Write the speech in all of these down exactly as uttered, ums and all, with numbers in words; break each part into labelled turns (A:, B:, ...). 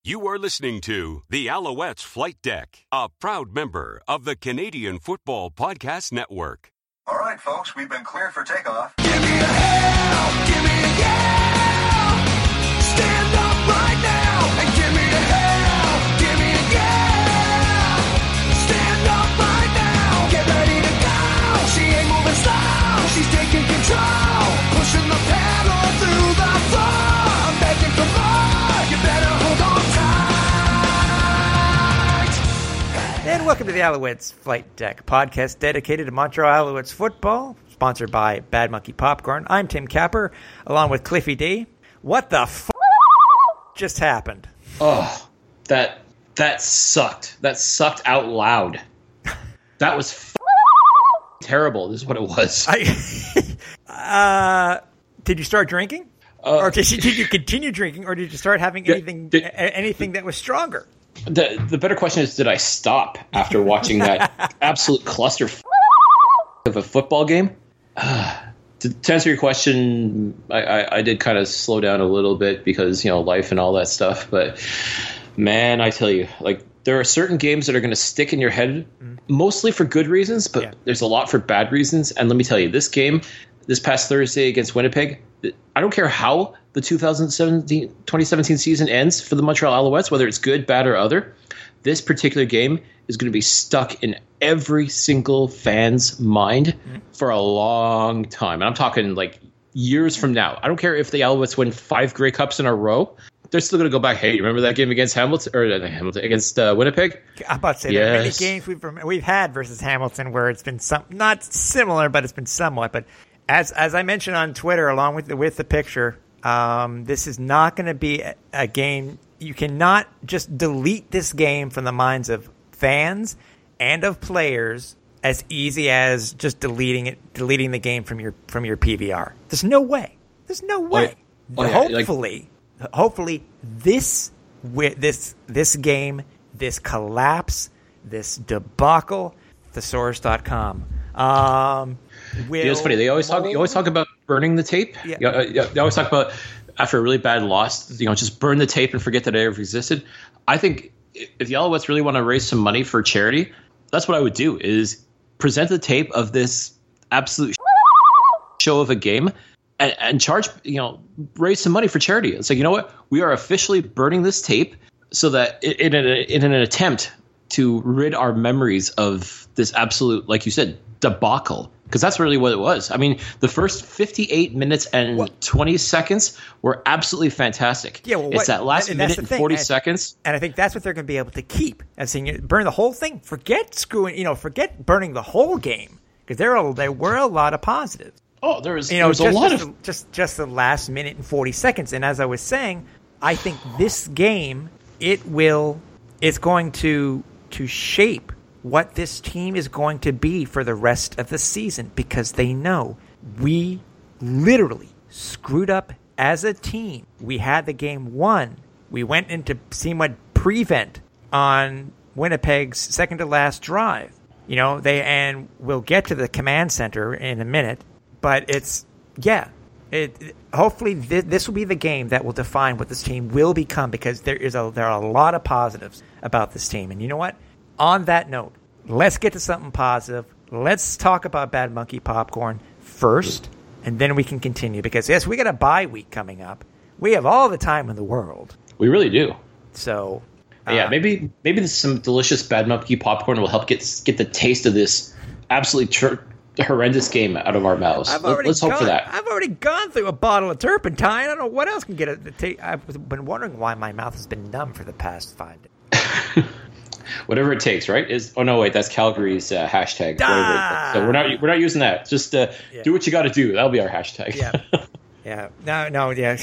A: You are listening to the Alouettes Flight Deck, a proud member of the Canadian Football Podcast Network.
B: All right, folks, we've been cleared for takeoff.
C: Give me a hell, give me a yeah. Stand up right now and give me a hell, give me a yeah. Stand up right now, get ready to go. She ain't moving slow, she's taking control, pushing the pedal through the floor. I'm begging for more, you better hold on tight.
D: And welcome to the Alouettes Flight Deck, podcast dedicated to Montreal Alouettes football, sponsored by Bad Monkey Popcorn. I'm Tim Capper, along with Cliffy D. What the f*** just happened?
E: Oh, that that sucked. That sucked out loud. That was f- terrible. This is what it was.
D: I, uh, did you start drinking,
E: Uh,
D: or did you, did you continue drinking, or did you start having anything
E: did-
D: a- anything that was stronger?
E: The the better question is, did I stop after watching that absolute cluster f- of a football game? Uh, to, to answer your question, I, I, I did kind of slow down a little bit because, you know, life and all that stuff. But, man, I tell you, like, there are certain games that are going to stick in your head, mm. mostly for good reasons, but yeah. There's a lot for bad reasons. And let me tell you, this game, this past Thursday against Winnipeg, I don't care how the two thousand seventeen, twenty seventeen season ends for the Montreal Alouettes, whether it's good, bad, or other. This particular game is going to be stuck in every single fan's mind mm-hmm. for a long time. And I'm talking like years from now. I don't care if the Alouettes win five Grey Cups in a row. They're still going to go back, hey, you remember that game against Hamilton or uh, Hamilton against uh, Winnipeg?
D: I'm about to say yes. There are many games we've we've had versus Hamilton where it's been some not similar, but it's been somewhat. But as as I mentioned on Twitter, along with the, with the picture, um, this is not going to be a, a game. You cannot just delete this game from the minds of fans and of players as easy as just deleting it, deleting the game from your from your P V R. There's no way. There's no way.
E: Oh, yeah.
D: Hopefully, like, hopefully this this this game, this collapse, this debacle, thesaurus dot com. Um,
E: will, yeah, it's funny. They always talk. You always talk about burning the tape.
D: Yeah.
E: You know, they always talk about after a really bad loss, you know, just burn the tape and forget that it ever existed. I think if the Alouettes really want to raise some money for charity, that's what I would do: is present the tape of this absolute show of a game and, and charge, you know, raise some money for charity. It's like, you know what? We are officially burning this tape so that in, in, in an attempt to rid our memories of this absolute, like you said, debacle. Because that's really what it was. I mean, the first fifty-eight minutes and well, twenty seconds were absolutely fantastic.
D: Yeah, well,
E: it's
D: what,
E: that last
D: and
E: minute and forty
D: and,
E: seconds.
D: And I think that's what they're going to be able to keep. And saying, burn the whole thing. Forget screwing, you know, forget burning the whole game. Because there are there were a lot of positives.
E: Oh, there was,
D: you know,
E: there was
D: just,
E: a lot
D: just
E: of
D: the, just just the last minute and forty seconds. And as I was saying, I think this game it will it's going to to shape what this team is going to be for the rest of the season, because they know we literally screwed up as a team. We had the game won. We went into somewhat prevent on Winnipeg's second to last drive. You know, they and we'll get to the command center in a minute, but it's yeah. It, it hopefully th- this will be the game that will define what this team will become, because there is a there are a lot of positives about this team. And you know what? On that note, let's get to something positive. Let's talk about Bad Monkey Popcorn first, and then we can continue. Because, yes, we got a bye week coming up. We have all the time in the world.
E: We really do.
D: So, uh,
E: yeah, maybe maybe some delicious Bad Monkey Popcorn will help get get the taste of this absolutely tr- horrendous game out of our mouths.
D: I've
E: Let, let's
D: gone,
E: hope for that.
D: I've already gone through a bottle of turpentine. I don't know what else can get it. Ta- I've been wondering why my mouth has been numb for the past five days.
E: Whatever it takes, right? Is oh no, wait, that's Calgary's uh, hashtag.
D: Ah!
E: So we're not we're not using that. Just uh,
D: yeah.
E: do what you got to do. That'll be our hashtag.
D: Yeah, yeah. No, no, yeah.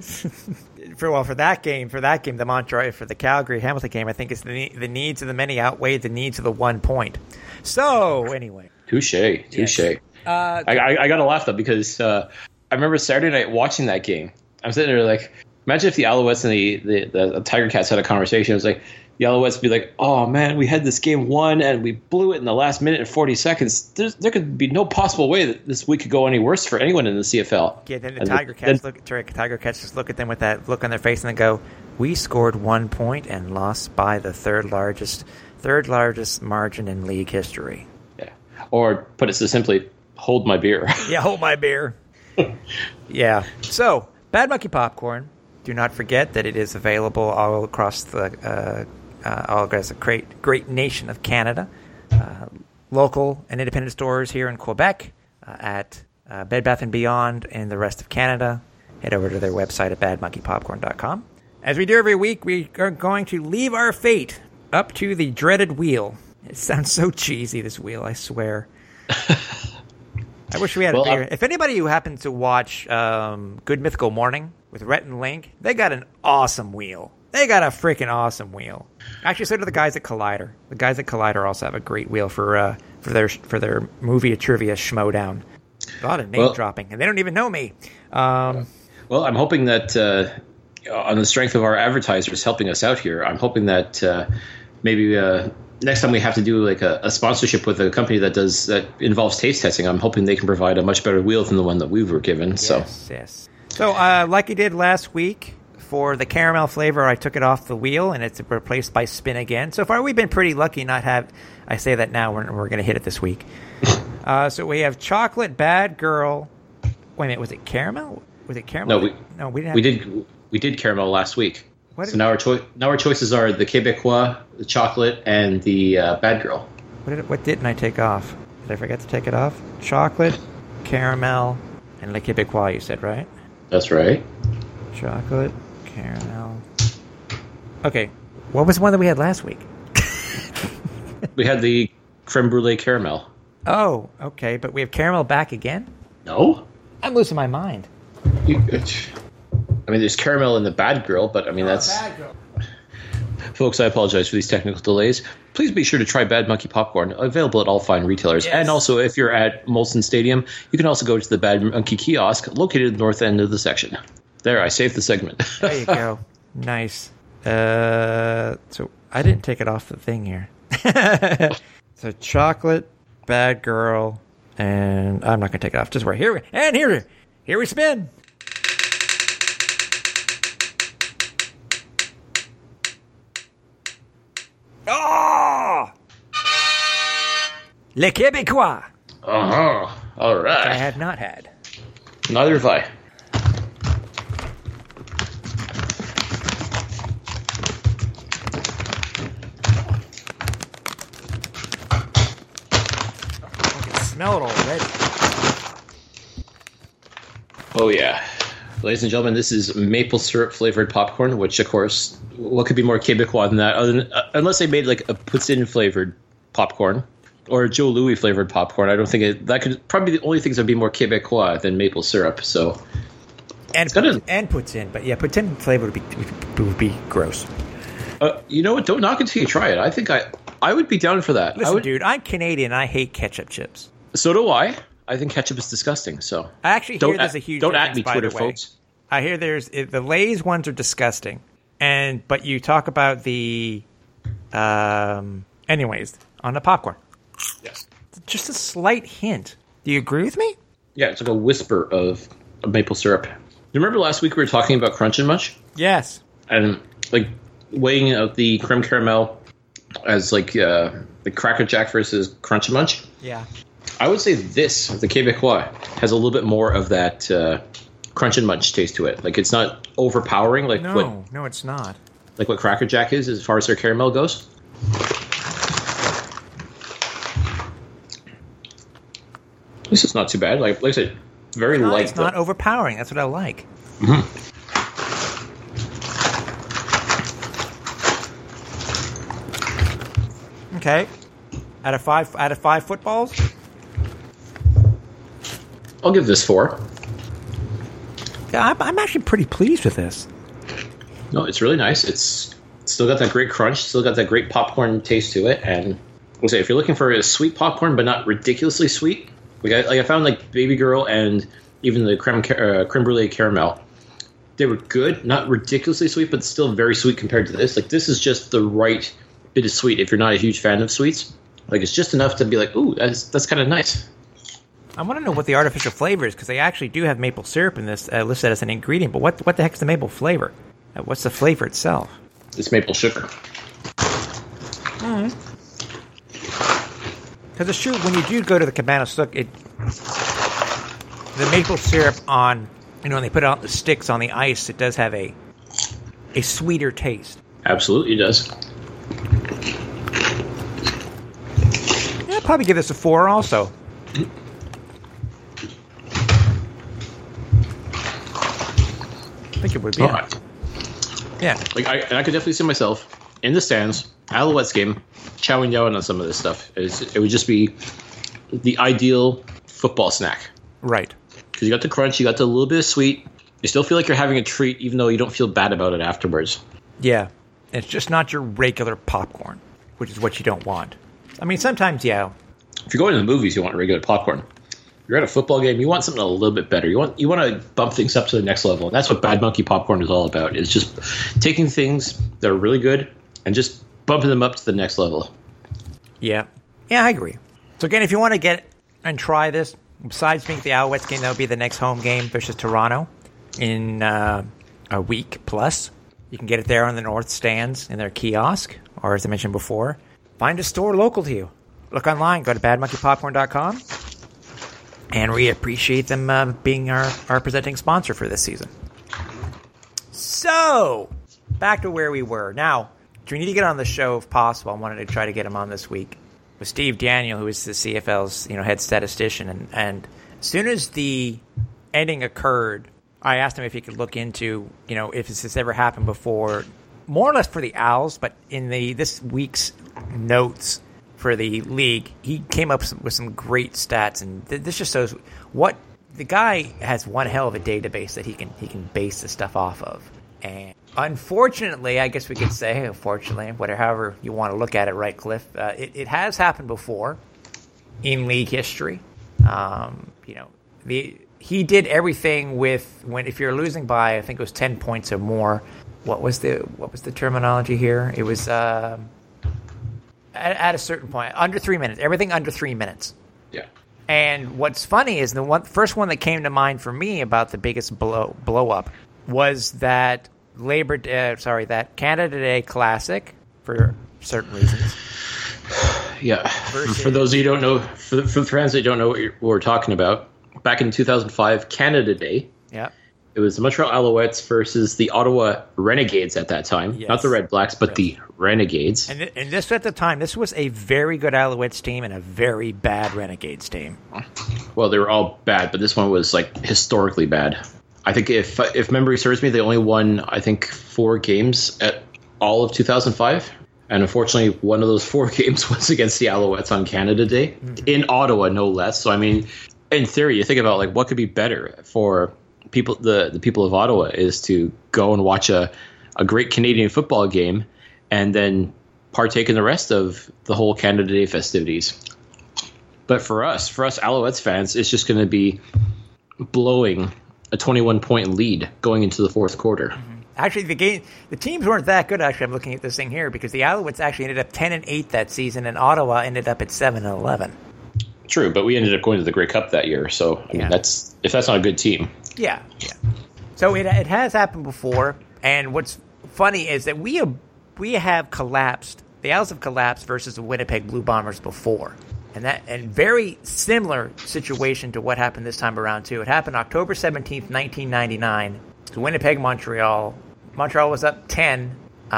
D: for well, for that game, for that game, the Montreal for the Calgary Hamilton game, I think it's the the needs of the many outweigh the needs of the one point. So anyway,
E: touche, touche.
D: Yes. Uh,
E: I, I I gotta laugh though, because uh, I remember Saturday night watching that game. I'm sitting there like, imagine if the Alouettes and the the, the, the Tiger Cats had a conversation. It was like, the Alouettes would be like, oh, man, we had this game won and we blew it in the last minute and forty seconds. There's, there could be no possible way that this week could go any worse for anyone in the C F L.
D: Yeah, then the
E: and
D: Tiger
E: the,
D: Cats
E: then,
D: look, Tiger Cats just look at them with that look on their face and then go, we scored one point and lost by the third largest, third largest margin in league history.
E: Yeah. Or put it so simply, hold my beer.
D: Yeah, hold my beer. Yeah. So, Bad Monkey Popcorn. Do not forget that it is available all across the uh, uh, all across the great great nation of Canada. Uh, local and independent stores here in Quebec, uh, at uh, Bed Bath and Beyond in the rest of Canada. Head over to their website at bad monkey popcorn dot com. As we do every week, we are going to leave our fate up to the dreaded wheel. It sounds so cheesy, this wheel, I swear. I wish we had
E: well,
D: a bigger...
E: I'm...
D: If anybody who happens to watch um, Good Mythical Morning with Rhett and Link, they got an awesome wheel. They got a freaking awesome wheel. Actually, so do the guys at Collider. The guys at Collider also have a great wheel for uh, for their for their movie trivia schmodown. A lot of name
E: well,
D: dropping, and they don't even know me. Um,
E: well, I'm hoping that uh, on the strength of our advertisers helping us out here, I'm hoping that uh, maybe uh, next time we have to do like a, a sponsorship with a company that does that involves taste testing, I'm hoping they can provide a much better wheel than the one that we were given.
D: Yes,
E: so
D: yes. So, uh, like I did last week. For the caramel flavor, I took it off the wheel, and it's replaced by Spin Again. So far, we've been pretty lucky not have... I say that now, we're, we're going to hit it this week. uh, so we have Chocolate Bad Girl... Wait a minute, was it caramel? Was it caramel?
E: No, we,
D: no, we didn't have...
E: we did we did caramel last week.
D: What
E: so
D: did,
E: now our, choi- now our choices are the Québécois, the chocolate, and the uh, Bad Girl.
D: What, did, what didn't I take off? Did I forget to take it off? Chocolate, caramel, and Le Québécois, you said, right?
E: That's right.
D: Chocolate... Caramel. Okay, what was the one that we had last week?
E: We had the creme brulee caramel.
D: Oh, okay, but we have caramel back again?
E: No?
D: I'm losing my mind.
E: You, I mean, there's caramel in the Bad Girl, but I mean, that's...
D: Bad Girl.
E: Folks, I apologize for these technical delays. Please be sure to try Bad Monkey Popcorn, available at all fine retailers.
D: Yes.
E: And also, if you're at Molson Stadium, you can also go to the Bad Monkey kiosk, located at the north end of the section. There, I saved the segment.
D: There you go. Nice. Uh, so I didn't take it off the thing here. So chocolate, Bad Girl, and I'm not going to take it off. Just wait. Here we, and here, here we spin. Oh! Le Québécois.
E: Uh-huh. All right.
D: I have not had.
E: Neither have I.
D: Smell it already.
E: Oh, yeah. Ladies and gentlemen, this is maple syrup flavored popcorn, which, of course, what could be more Québécois than that? Other than, uh, unless they made like a poutine flavored popcorn or a Joe Louis flavored popcorn. I don't think it, that could probably be the only things that would be more Québécois than maple syrup. So,
D: and
E: gonna,
D: and poutine, but yeah, poutine flavor would be would be gross.
E: Uh, you know what? Don't knock until you try it. I think I I would be down for that.
D: Listen,
E: I would,
D: dude, I'm Canadian. I hate ketchup chips.
E: So do I. I think ketchup is disgusting. So
D: I actually hear
E: don't
D: there's
E: at,
D: a huge
E: don't
D: difference,
E: at me,
D: by
E: Twitter
D: the way.
E: folks.
D: I hear there's the Lay's ones are disgusting, and but you talk about the, um, anyways, on the popcorn.
E: Yes.
D: Just a slight hint. Do you agree with me?
E: Yeah, it's like a whisper of, of maple syrup. You remember last week we were talking about Crunch and Munch?
D: Yes.
E: And like weighing out the creme caramel as like uh, the Cracker Jack versus Crunch and Munch.
D: Yeah.
E: I would say this, the Québécois, has a little bit more of that uh, Crunch and Munch taste to it. Like it's not overpowering like
D: No,
E: what
D: no, it's not.
E: like what Cracker Jack is as far as their caramel goes. This is not too bad. Like, like I said, very
D: No,
E: light.
D: it's not overpowering. That's what I like.
E: Mm-hmm.
D: Okay. Out of five, out of five footballs.
E: I'll give this four.
D: Yeah, I'm, I'm actually pretty pleased with this.
E: No, it's really nice. It's still got that great crunch, still got that great popcorn taste to it. And I'll say, if you're looking for a sweet popcorn, but not ridiculously sweet, like I, like I found like Baby Girl and even the creme, uh, creme brulee caramel, they were good, not ridiculously sweet, but still very sweet compared to this. Like this is just the right bit of sweet if you're not a huge fan of sweets. Like it's just enough to be like, ooh, that's that's kind of nice.
D: I want to know what the artificial flavor is because they actually do have maple syrup in this uh, listed as an ingredient. But what what the heck's the maple flavor? Uh, What's the flavor itself?
E: It's maple sugar.
D: Because it's true, when you do go to the Cabana Sook, it the maple syrup on, you know, when they put it on the sticks on the ice, it does have a a sweeter taste.
E: Absolutely does.
D: Yeah, I'd probably give this a four also. I think it would be.
E: Yeah.
D: Yeah.
E: Like I, and I could definitely see myself in the stands, Alouettes game, chowing down on some of this stuff. It's, it would just be the ideal football snack.
D: Right.
E: Because you got the crunch, you got the little bit of sweet. You still feel like you're having a treat, even though you don't feel bad about it afterwards.
D: Yeah. It's just not your regular popcorn, which is what you don't want. I mean, sometimes, yeah.
E: If you're going to the movies, you want regular popcorn. You're at a football game, you want something a little bit better. You want you want to bump things up to the next level. And that's what Bad Monkey Popcorn is all about. It's just taking things that are really good and just bumping them up to the next level.
D: Yeah. Yeah, I agree. So again, if you want to get and try this, besides being the Alouettes game, that'll be the next home game versus Toronto in uh, a week plus. You can get it there on the north stands in their kiosk, or as I mentioned before, find a store local to you. Look online, go to bad monkey popcorn dot com, and we appreciate them uh, being our, our presenting sponsor for this season. So, back to where we were. Now, we need to get on the show if possible. I wanted to try to get him on this week with Steve Daniel, who is the C F L's you know head statistician. And, and as soon as the ending occurred, I asked him if he could look into, you know, if this has ever happened before, more or less for the Owls, but in the this week's notes for the league, he came up with some great stats, and th- this just shows what the guy has. One hell of a database that he can he can base this stuff off of. And unfortunately, I guess we could say, unfortunately, whatever, however you want to look at it, right, Cliff? Uh, it, it has happened before in league history. Um, you know, the he did everything with when if you're losing by, I think it was ten points or more. What was the what was the terminology here? It was uh, at, at a certain point, under three minutes. Everything under three minutes.
E: Yeah.
D: And what's funny is the one first one that came to mind for me about the biggest blow blow up was that Labor Day, uh, sorry, that Canada Day Classic for certain reasons.
E: Yeah.
D: Versus,
E: for those of you who don't know, for the, for the fans that don't know what, what we're talking about, back in two thousand five, Canada Day.
D: Yeah.
E: It was the Montreal Alouettes versus the Ottawa Renegades at that time.
D: Yes.
E: Not the Red Blacks, but yes. the Renegades.
D: And, th- and this at the time, this was a very good Alouettes team and a very bad Renegades team.
E: Well, they were all bad, but this one was like historically bad. I think if if memory serves me, they only won, I think, four games at all of two thousand five. And unfortunately, one of those four games was against the Alouettes on Canada Day, mm-hmm. in Ottawa, no less. So, I mean, in theory, you think about like what could be better for people, the, the people of Ottawa, is to go and watch a, a great Canadian football game and then partake in the rest of the whole Canada Day festivities. But for us, for us Alouettes fans, it's just going to be blowing a twenty-one point lead going into the fourth quarter.
D: Mm-hmm. Actually, the game, the teams weren't that good. Actually, I'm looking at this thing here because the Alouettes actually ended up ten and eight that season, and Ottawa ended up at seven and eleven.
E: True, but we ended up going to the Grey Cup that year. So I mean,
D: yeah.
E: that's if that's not a good team.
D: Yeah, yeah. So it it has happened before, and what's funny is that we have we have collapsed. The Owls have collapsed versus the Winnipeg Blue Bombers before. And that and very similar situation to what happened this time around too. It happened October seventeenth, nineteen ninety-nine, to Winnipeg, Montreal. Montreal was up ten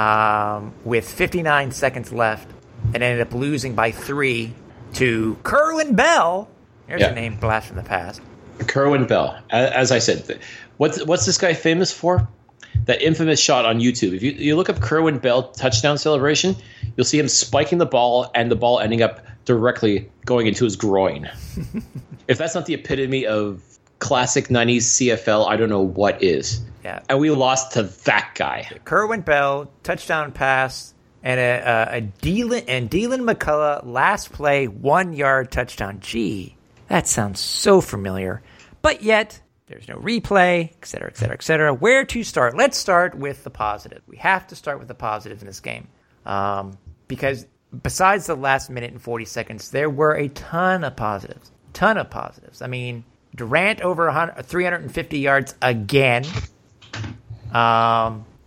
D: um, with fifty-nine seconds left, and ended up losing by three to Kerwin Bell. There's
E: yeah.
D: a name blast from the past.
E: Kerwin Bell. As I said, what's what's this guy famous for? That infamous shot on YouTube. If you, you look up Kerwin Bell touchdown celebration, you'll see him spiking the ball and the ball ending up directly going into his groin. If that's not the epitome of classic nineties C F L, I don't know what is.
D: Yeah.
E: And we lost to that guy.
D: Kerwin Bell, touchdown pass, and a, a, a Dylan, and Dylan McCullough, last play, one-yard touchdown. Gee, that sounds so familiar. But yet, there's no replay, et cetera, et cetera, et cetera. Where to start? Let's start with the positive. We have to start with the positive in this game. Um, because besides the last minute and forty seconds, there were a ton of positives. Ton of positives. I mean, Durant over three hundred fifty yards again. Um,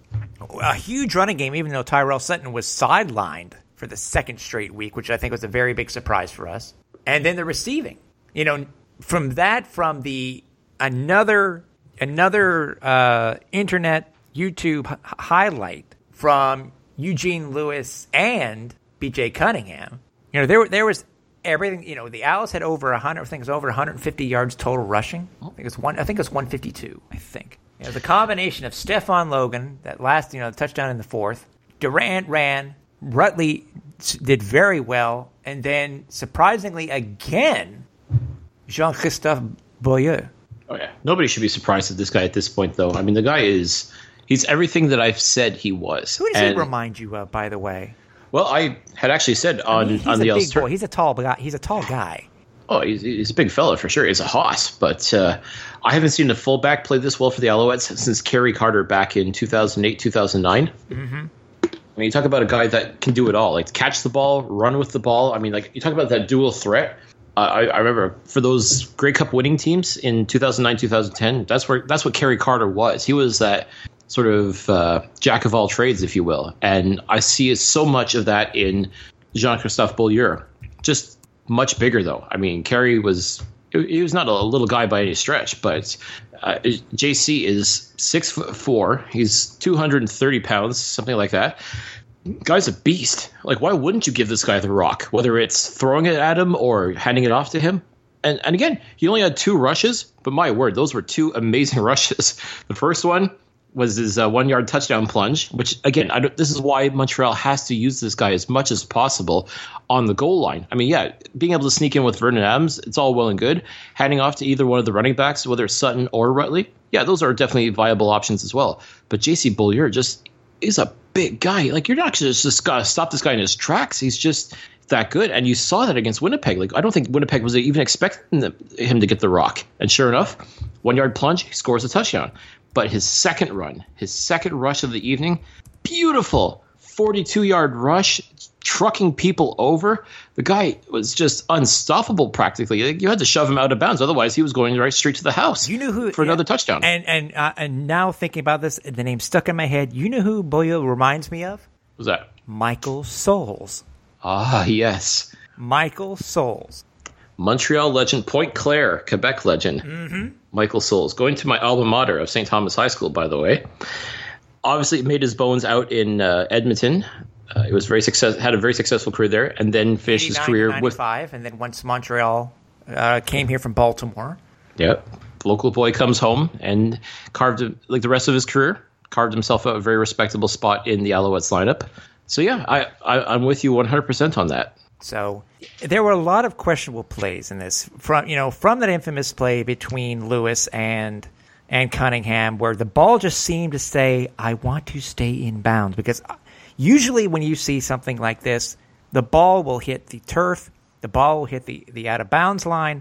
D: a huge running game, even though Tyrell Sutton was sidelined for the second straight week, which I think was a very big surprise for us. And then the receiving. You know, from that, from the another another uh, internet YouTube h- highlight from Eugene Lewis and B J Cunningham. You know, there there was everything. You know, the Owls had over a hundred. I think it was over one hundred fifty yards total rushing. I think it's one. I think it was one fifty-two. I think. You know, the combination of Stephon Logan, that last, you know, touchdown in the fourth. Durant ran. Rutley did very well, and then surprisingly again, Jean-Christophe Beaulieu.
E: Oh yeah, nobody should be surprised at this guy at this point, though. I mean, the guy is. He's everything that I've said he was.
D: Who does
E: and,
D: he remind you of, by the way?
E: Well, I had actually said on,
D: I mean, he's
E: on
D: a
E: the
D: big
E: Elster-
D: boy. He's a tall guy. He's a tall guy.
E: Oh, he's, he's a big fella for sure. He's a hoss. But uh, I haven't seen a fullback play this well for the Alouettes since Kerry Carter back in two thousand eight, two thousand nine. Mm-hmm. I mean, you talk about a guy that can do it all, like catch the ball, run with the ball. I mean, like you talk about that dual threat. Uh, I, I remember for those Grey Cup winning teams in two thousand nine, two thousand ten, that's where that's what Kerry Carter was. He was that sort of uh, jack of all trades, if you will. And I see so much of that in Jean-Christophe Beaulieu. Just much bigger, though. I mean, Kerry was he was not a little guy by any stretch, but uh, J C is six foot four. He's two hundred thirty pounds, something like that. Guy's a beast. Like, why wouldn't you give this guy the rock, whether it's throwing it at him or handing it off to him? And and again, he only had two rushes, but my word, those were two amazing rushes. The first one was his uh, one-yard touchdown plunge, which, again, I don't, this is why Montreal has to use this guy as much as possible on the goal line. I mean, yeah, being able to sneak in with Vernon Adams, it's all well and good. Handing off to either one of the running backs, whether it's Sutton or Rutley, yeah, those are definitely viable options as well. But J C Beaulieu just is a big guy. Like, you're not just, just got to stop this guy in his tracks. He's just that good. And you saw that against Winnipeg. Like, I don't think Winnipeg was even expecting the, him to get the rock. And sure enough, one-yard plunge, he scores a touchdown. But his second run, his second rush of the evening, beautiful forty-two-yard rush, trucking people over. The guy was just unstoppable practically. You had to shove him out of bounds. Otherwise, he was going right straight to the house
D: you know who,
E: for another
D: yeah,
E: touchdown.
D: And and uh, and now thinking about this, the name stuck in my head. You know who Beaulieu reminds me of?
E: Who's that?
D: Michael Souls.
E: Ah, yes.
D: Michael Souls.
E: Montreal legend, Point Claire, Quebec legend, mm-hmm. Michael Souls. Going to my alma mater of Saint Thomas High School, by the way. Obviously, made his bones out in uh, Edmonton. Uh, he was very success had a very successful career there, and then finished his career with
D: five. And then once Montreal uh, came here from Baltimore.
E: Yep, local boy comes home and carved like the rest of his career, carved himself out a very respectable spot in the Alouettes lineup. So yeah, I, I I'm with you one hundred percent on that.
D: So there were a lot of questionable plays in this, from you know from that infamous play between Lewis and and Cunningham, where the ball just seemed to say, "I want to stay in bounds," because usually when you see something like this, the ball will hit the turf, the ball will hit the, the out of bounds line,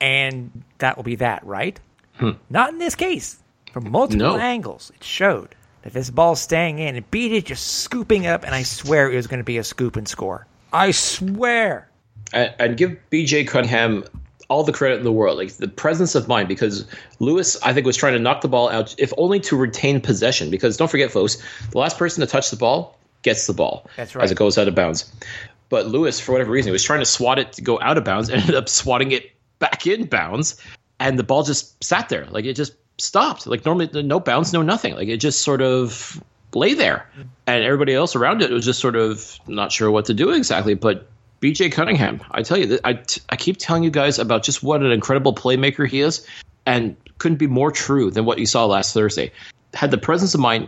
D: and that will be that, right? Hmm. Not in this case. From multiple
E: no.
D: angles, it showed that this ball's staying in. It beat it, just scooping up, and I swear it was going to be a scoop and score. I swear.
E: And, and give B J Cunningham all the credit in the world, like the presence of mind, because Lewis, I think, was trying to knock the ball out, if only to retain possession. Because don't forget, folks, the last person to touch the ball gets the ball.
D: That's right.
E: As it goes out of bounds. But Lewis, for whatever reason, was trying to swat it to go out of bounds, ended up swatting it back in bounds, and the ball just sat there. Like, it just stopped. Like, normally, no bounds, no nothing. Like, it just sort of lay there. And everybody else around it was just sort of not sure what to do exactly. But B J Cunningham, I tell you, I, I keep telling you guys about just what an incredible playmaker he is, and couldn't be more true than what you saw last Thursday. Had the presence of mind.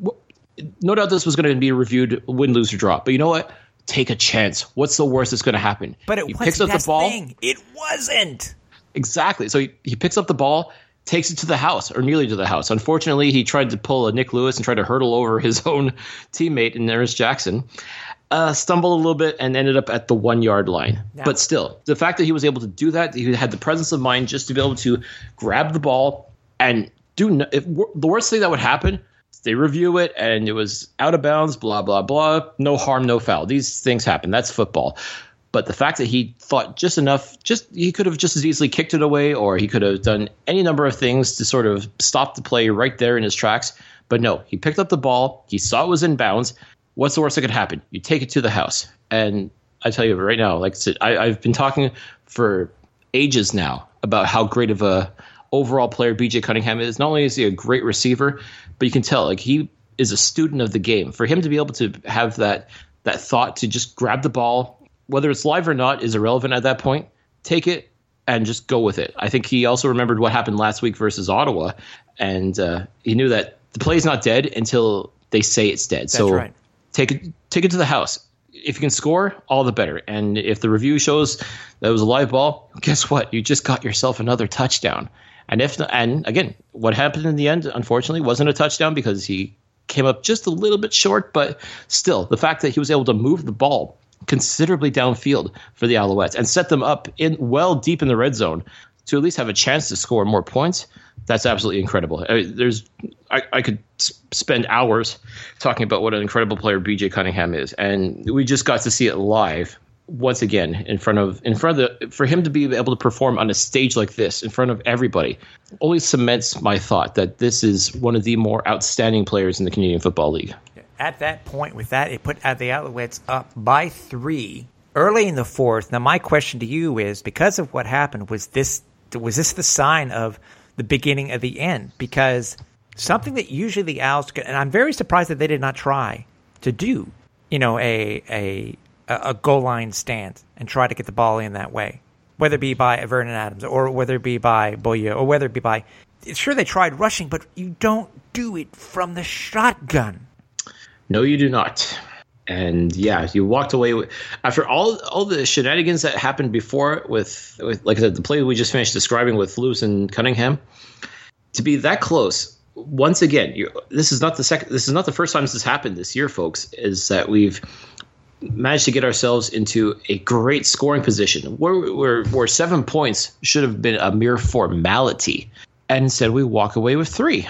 E: No doubt this was going to be reviewed win, lose, or draw. But you know what? Take a chance. What's the worst that's going to happen?
D: But it
E: he
D: wasn't.
E: Picks up
D: That's
E: the ball.
D: thing. It wasn't.
E: Exactly. So he, he picks up the ball, takes it to the house, or nearly to the house. Unfortunately, he tried to pull a Nick Lewis and tried to hurdle over his own teammate in Ernest Jackson. Uh, stumbled a little bit and ended up at the one-yard line. Now, but still, the fact that he was able to do that, he had the presence of mind just to be able to grab the ball and do no, if, the worst thing that would happen, they review it and it was out of bounds, blah, blah, blah. No harm, no foul. These things happen. That's football. But the fact that he thought just enough, just he could have just as easily kicked it away, or he could have done any number of things to sort of stop the play right there in his tracks. But no, he picked up the ball. He saw it was in bounds. What's the worst that could happen? You take it to the house. And I tell you right now, like I said, I, I've been talking for ages now about how great of a overall player B J Cunningham is. Not only is he a great receiver, but you can tell like he is a student of the game. For him to be able to have that that thought to just grab the ball, whether it's live or not, is irrelevant at that point. Take it and just go with it. I think he also remembered what happened last week versus Ottawa, and uh, he knew that the play's not dead until they say it's dead.
D: That's
E: so
D: right.
E: take it take it to the house. If you can score, all the better. And if the review shows that it was a live ball, guess what? You just got yourself another touchdown. And if and again, what happened in the end, unfortunately, wasn't a touchdown because he came up just a little bit short. But still, the fact that he was able to move the ball considerably downfield for the Alouettes and set them up in well deep in the red zone to at least have a chance to score more points, that's absolutely incredible. I mean, there's, I, I could spend hours talking about what an incredible player B J Cunningham is, and we just got to see it live once again in front of in front of the for him to be able to perform on a stage like this in front of everybody only cements my thought that this is one of the more outstanding players in the Canadian Football League.
D: At that point, with that, it put the Alouettes up by three early in the fourth. Now, my question to you is, because of what happened, was this was this the sign of the beginning of the end? Because something that usually the Owls, and I'm very surprised that they did not try to do, you know, a a a goal line stand and try to get the ball in that way, whether it be by Vernon Adams or whether it be by Boya or whether it be by. Sure, they tried rushing, but you don't do it from the shotgun.
E: No, you do not. And yeah, you walked away with, after all all the shenanigans that happened before with, with, like I said, the play we just finished describing with Lewis and Cunningham, to be that close. Once again, you, this is not the second. This is not the first time this has happened this year, folks. Is that we've managed to get ourselves into a great scoring position where, where, where seven points should have been a mere formality, and instead we walk away with three.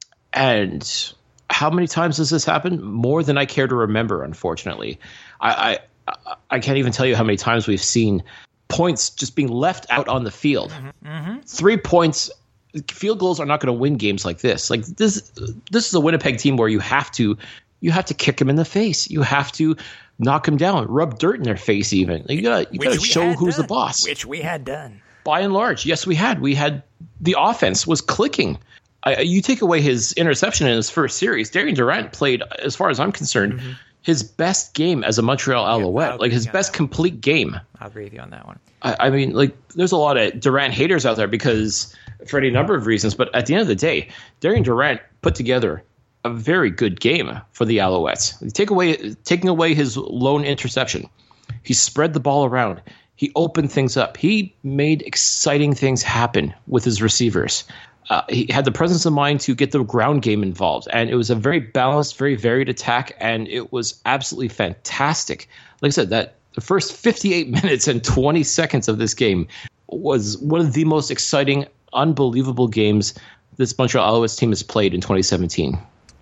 E: And how many times has this happened? More than I care to remember, unfortunately. I, I I can't even tell you how many times we've seen points just being left out on the field. Mm-hmm. Mm-hmm. Three points, field goals are not going to win games like this. Like this, this is a Winnipeg team where you have to, you have to kick them in the face. You have to knock them down, rub dirt in their face. Even you got you got to show who's
D: done,
E: the boss.
D: Which we had done. By
E: and large, yes, we had. We had the offense was clicking. I, you take away his interception in his first series, Darian Durant played, as far as I'm concerned, mm-hmm. his best game as a Montreal Alouette, yeah, like his best complete game.
D: I'll agree with you on that one.
E: I, I mean, like, there's a lot of Durant haters out there because for any number of reasons, but at the end of the day, Darian Durant put together a very good game for the Alouettes. Take away, taking away his lone interception, he spread the ball around. He opened things up. He made exciting things happen with his receivers. Uh, he had the presence of mind to get the ground game involved, and it was a very balanced, very varied attack, and it was absolutely fantastic. Like I said, that the first fifty-eight minutes and twenty seconds of this game was one of the most exciting, unbelievable games this Montreal Alouettes team has played in twenty seventeen.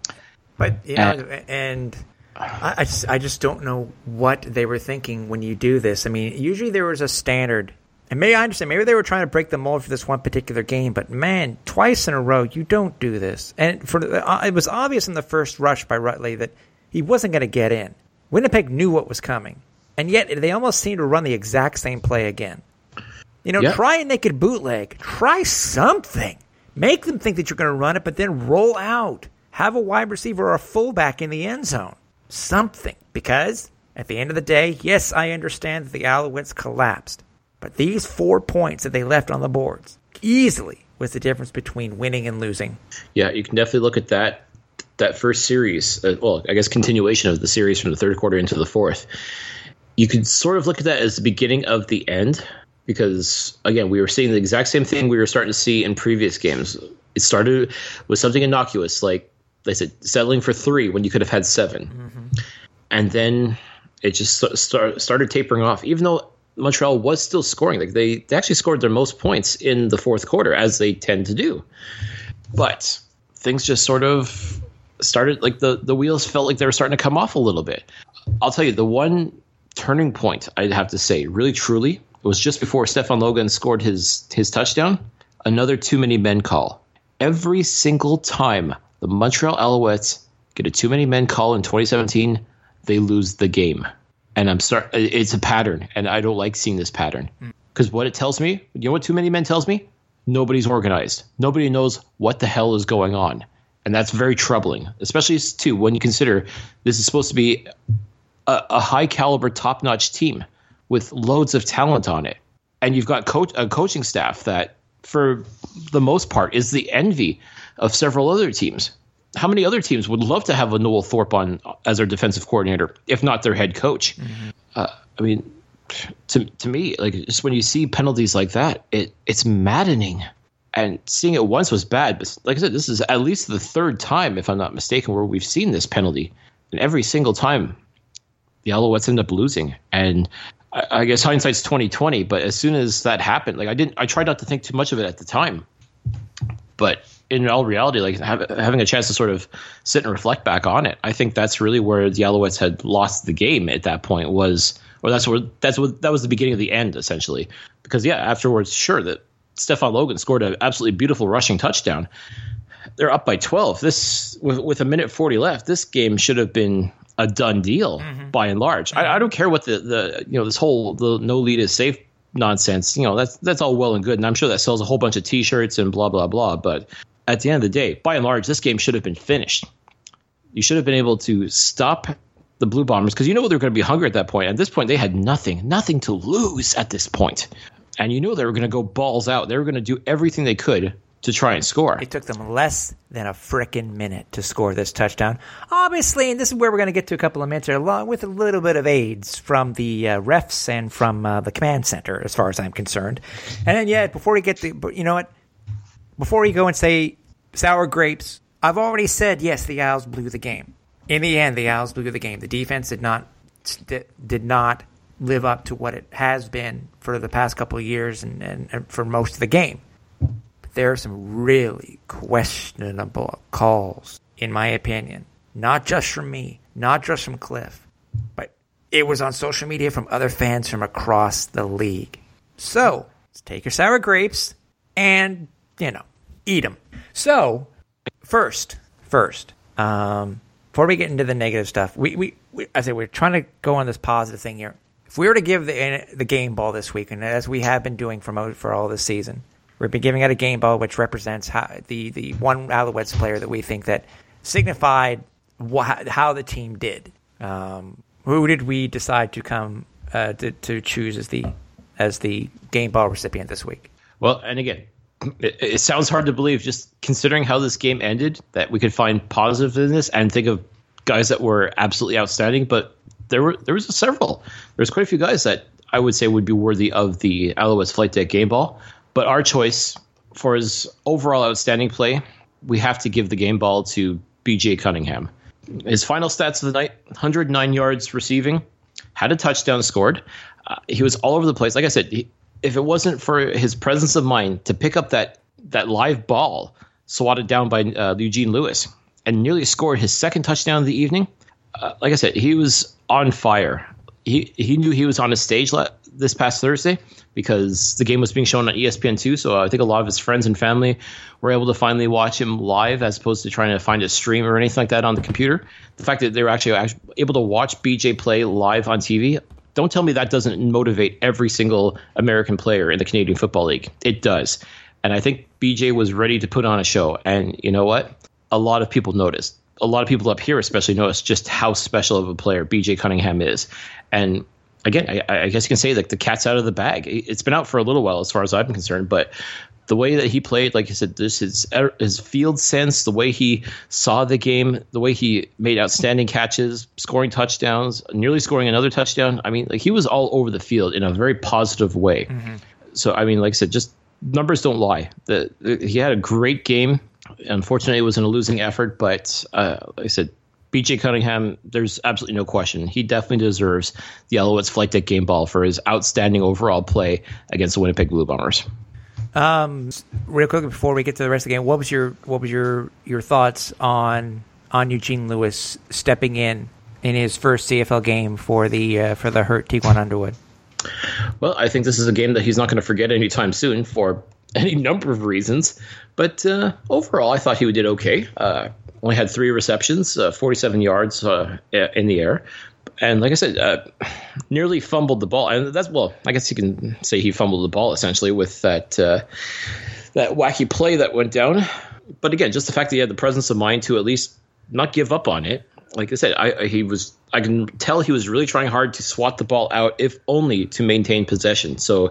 D: But yeah, and, and I, I just I just don't know what they were thinking when you do this. I mean, usually there was a standard. And maybe I understand, maybe they were trying to break the mold for this one particular game, but man, twice in a row, you don't do this. And for uh, it was obvious in the first rush by Rutley that he wasn't going to get in. Winnipeg knew what was coming, and yet they almost seemed to run the exact same play again. You know, yep. Try a naked bootleg. Try something. Make them think that you're going to run it, but then roll out. Have a wide receiver or a fullback in the end zone. Something. Because at the end of the day, yes, I understand that the Alouettes collapsed. But these four points that they left on the boards easily was the difference between winning and losing.
E: Yeah, you can definitely look at that that first series, uh, well, I guess continuation of the series from the third quarter into the fourth. You could sort of look at that as the beginning of the end because, again, we were seeing the exact same thing we were starting to see in previous games. It started with something innocuous, like they said, settling for three when you could have had seven. Mm-hmm. And then it just start, started tapering off, even though Montreal was still scoring. Like they, they actually scored their most points in the fourth quarter, as they tend to do. But things just sort of started, like the, the wheels felt like they were starting to come off a little bit. I'll tell you, the one turning point, I'd have to say, really truly, it was just before Stefan Logan scored his, his touchdown, another too many men call. Every single time the Montreal Alouettes get a too many men call in twenty seventeen, they lose the game. And I'm start. It's a pattern, and I don't like seeing this pattern. Because what it tells me, you know what too many men tells me? Nobody's organized. Nobody knows what the hell is going on. And that's very troubling, especially too when you consider this is supposed to be a, a high caliber, top notch team with loads of talent on it. And you've got coach, a coaching staff that, for the most part, is the envy of several other teams. How many other teams would love to have a Noel Thorpe on as their defensive coordinator, if not their head coach? Mm-hmm. Uh, I mean, to to me, like just when you see penalties like that, it it's maddening. And seeing it once was bad, but like I said, this is at least the third time, if I'm not mistaken, where we've seen this penalty. And every single time, the Alouettes end up losing. And I, I guess hindsight's twenty twenty. But as soon as that happened, like I didn't, I tried not to think too much of it at the time. But in all reality, like have, having a chance to sort of sit and reflect back on it, I think that's really where the Alouettes had lost the game at that point. Was, or that's where that's what that was the beginning of the end, essentially. Because yeah, afterwards, sure that. Stephon Logan scored an absolutely beautiful rushing touchdown. They're up by twelve. This with, with a minute forty left, this game should have been a done deal mm-hmm. by and large. Mm-hmm. I, I don't care what the, the you know this whole the no lead is safe nonsense. You know that's that's all well and good, and I'm sure that sells a whole bunch of T-shirts and blah blah blah. But at the end of the day, by and large, this game should have been finished. You should have been able to stop the Blue Bombers because you know they were going to be hungry at that point. At this point, they had nothing, nothing to lose at this point. And you know they were going to go balls out. They were going to do everything they could to try and score.
D: It took them less than a frickin' minute to score this touchdown. Obviously, and this is where we're going to get to a couple of minutes here, along with a little bit of aids from the uh, refs and from uh, the command center, as far as I'm concerned. And then, yeah, before we get to, you know what? Before we go and say sour grapes, I've already said, yes, the Owls blew the game. In the end, the Owls blew the game. The defense did not did not live up to what it has been for the past couple of years and, and, and for most of the game. But there are some really questionable calls, in my opinion. Not just from me, not just from Cliff, but it was on social media from other fans from across the league. So, let's take your sour grapes and, you know, eat them. So, first, first, um, before we get into the negative stuff, we, we, we I say we're trying to go on this positive thing here. If we were to give the the game ball this week, and as we have been doing for for all this season, we've been giving out a game ball which represents how, the the one Alouettes player that we think that signified wh- how the team did. Um, who did we decide to come uh, to, to choose as the as the game ball recipient this week?
E: Well, and again, it, it sounds hard to believe, just considering how this game ended, that we could find positives in this and think of guys that were absolutely outstanding, but. There were there was several. There's quite a few guys that I would say would be worthy of the Alouettes Flight Deck game ball. But our choice for his overall outstanding play, we have to give the game ball to B J Cunningham. His final stats of the night: one hundred nine yards receiving, had a touchdown scored. Uh, he was all over the place. Like I said, he, if it wasn't for his presence of mind to pick up that that live ball swatted down by uh, Eugene Lewis and nearly scored his second touchdown of the evening. Uh, like I said, he was on fire. He he knew he was on a stage le- this past Thursday because the game was being shown on E S P N two. So I think a lot of his friends and family were able to finally watch him live as opposed to trying to find a stream or anything like that on the computer. The fact that they were actually, actually able to watch B J play live on T V, don't tell me that doesn't motivate every single American player in the Canadian Football League. It does. And I think B J was ready to put on a show. And you know what? A lot of people noticed. A lot of people up here especially notice just how special of a player B J Cunningham is. And again, I, I guess you can say like the cat's out of the bag. It's been out for a little while as far as I'm concerned, but the way that he played, like I said, this is his field sense, the way he saw the game, the way he made outstanding catches, scoring touchdowns, nearly scoring another touchdown. I mean, like he was all over the field in a very positive way. Mm-hmm. So, I mean, like I said, just numbers don't lie. The, the, he had a great game. Unfortunately, it was in a losing effort, but uh, like I said, B J Cunningham, there's absolutely no question. He definitely deserves the Alouettes Flight Deck game ball for his outstanding overall play against the Winnipeg Blue Bombers.
D: Um, real quick before we get to the rest of the game, what was your what was your, your thoughts on on Eugene Lewis stepping in in his first C F L game for the uh, for the hurt Tequan Underwood?
E: Well, I think this is a game that he's not going to forget anytime soon for any number of reasons. But uh, overall, I thought he did okay. Uh, only had three receptions, uh, forty-seven yards uh, in the air. And like I said, uh, nearly fumbled the ball. And that's, well, I guess you can say he fumbled the ball essentially with that uh, that wacky play that went down. But again, just the fact that he had the presence of mind to at least not give up on it. Like I said, I, he was. I can tell he was really trying hard to swat the ball out, if only to maintain possession. So,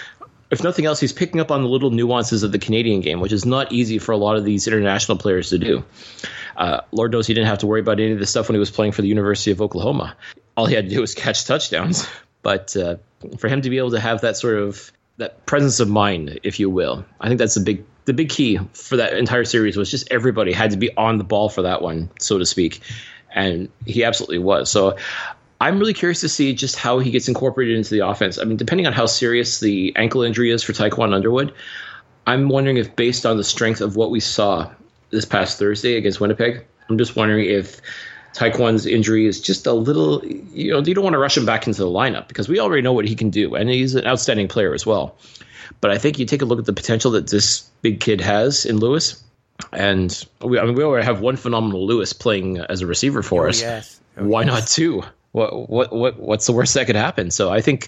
E: if nothing else, he's picking up on the little nuances of the Canadian game, which is not easy for a lot of these international players to do. Uh, Lord knows he didn't have to worry about any of this stuff when he was playing for the University of Oklahoma. All he had to do was catch touchdowns. But uh, for him to be able to have that sort of that presence of mind, if you will, I think that's the big the big key for that entire series was just everybody had to be on the ball for that one, so to speak. And he absolutely was. So I'm really curious to see just how he gets incorporated into the offense. I mean, depending on how serious the ankle injury is for Tyquan Underwood, I'm wondering if based on the strength of what we saw this past Thursday against Winnipeg, I'm just wondering if Tyquan's injury is just a little, you know, you don't want to rush him back into the lineup because we already know what he can do. And he's an outstanding player as well. But I think you take a look at the potential that this big kid has in Lewis. And we, I mean, we already have one phenomenal Lewis playing as a receiver for
D: oh,
E: us.
D: Yes. Oh,
E: Why
D: yes.
E: not two? What what what what's the worst that could happen? So I think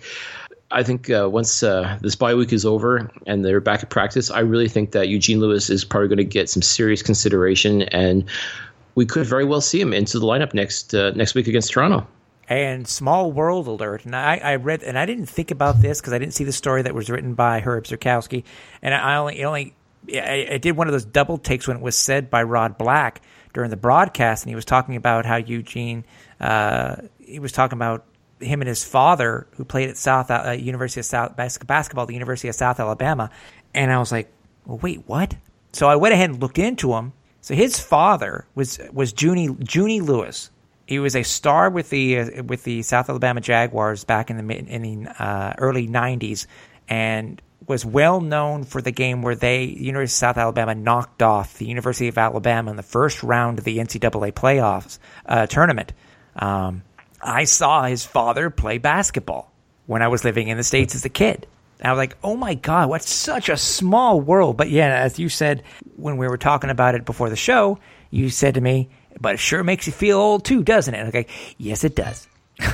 E: I think uh, once uh, this bye week is over and they're back at practice, I really think that Eugene Lewis is probably going to get some serious consideration, and we could very well see him into the lineup next uh, next week against Toronto.
D: And small world alert. And I, I read, and I didn't think about this because I didn't see the story that was written by Herb Zurkowski, and I only it only. I, I did one of those double takes when it was said by Rod Black during the broadcast, and he was talking about how Eugene, uh, he was talking about him and his father, who played at South uh, University of South basketball at the University of South Alabama, and I was like, well, wait, what? So I went ahead and looked into him. So his father was was Junie Junie Lewis. He was a star with the uh, with the South Alabama Jaguars back in the mid, in the uh, early nineties, and was well known for the game where they, the University of South Alabama, knocked off the University of Alabama in the first round of the N C double A playoffs uh, tournament. Um, I saw his father play basketball when I was living in the States as a kid. And I was like, oh my God, what's such a small world. But yeah, as you said, when we were talking about it before the show, you said to me, but it sure makes you feel old too, doesn't it? Okay, yes, it does.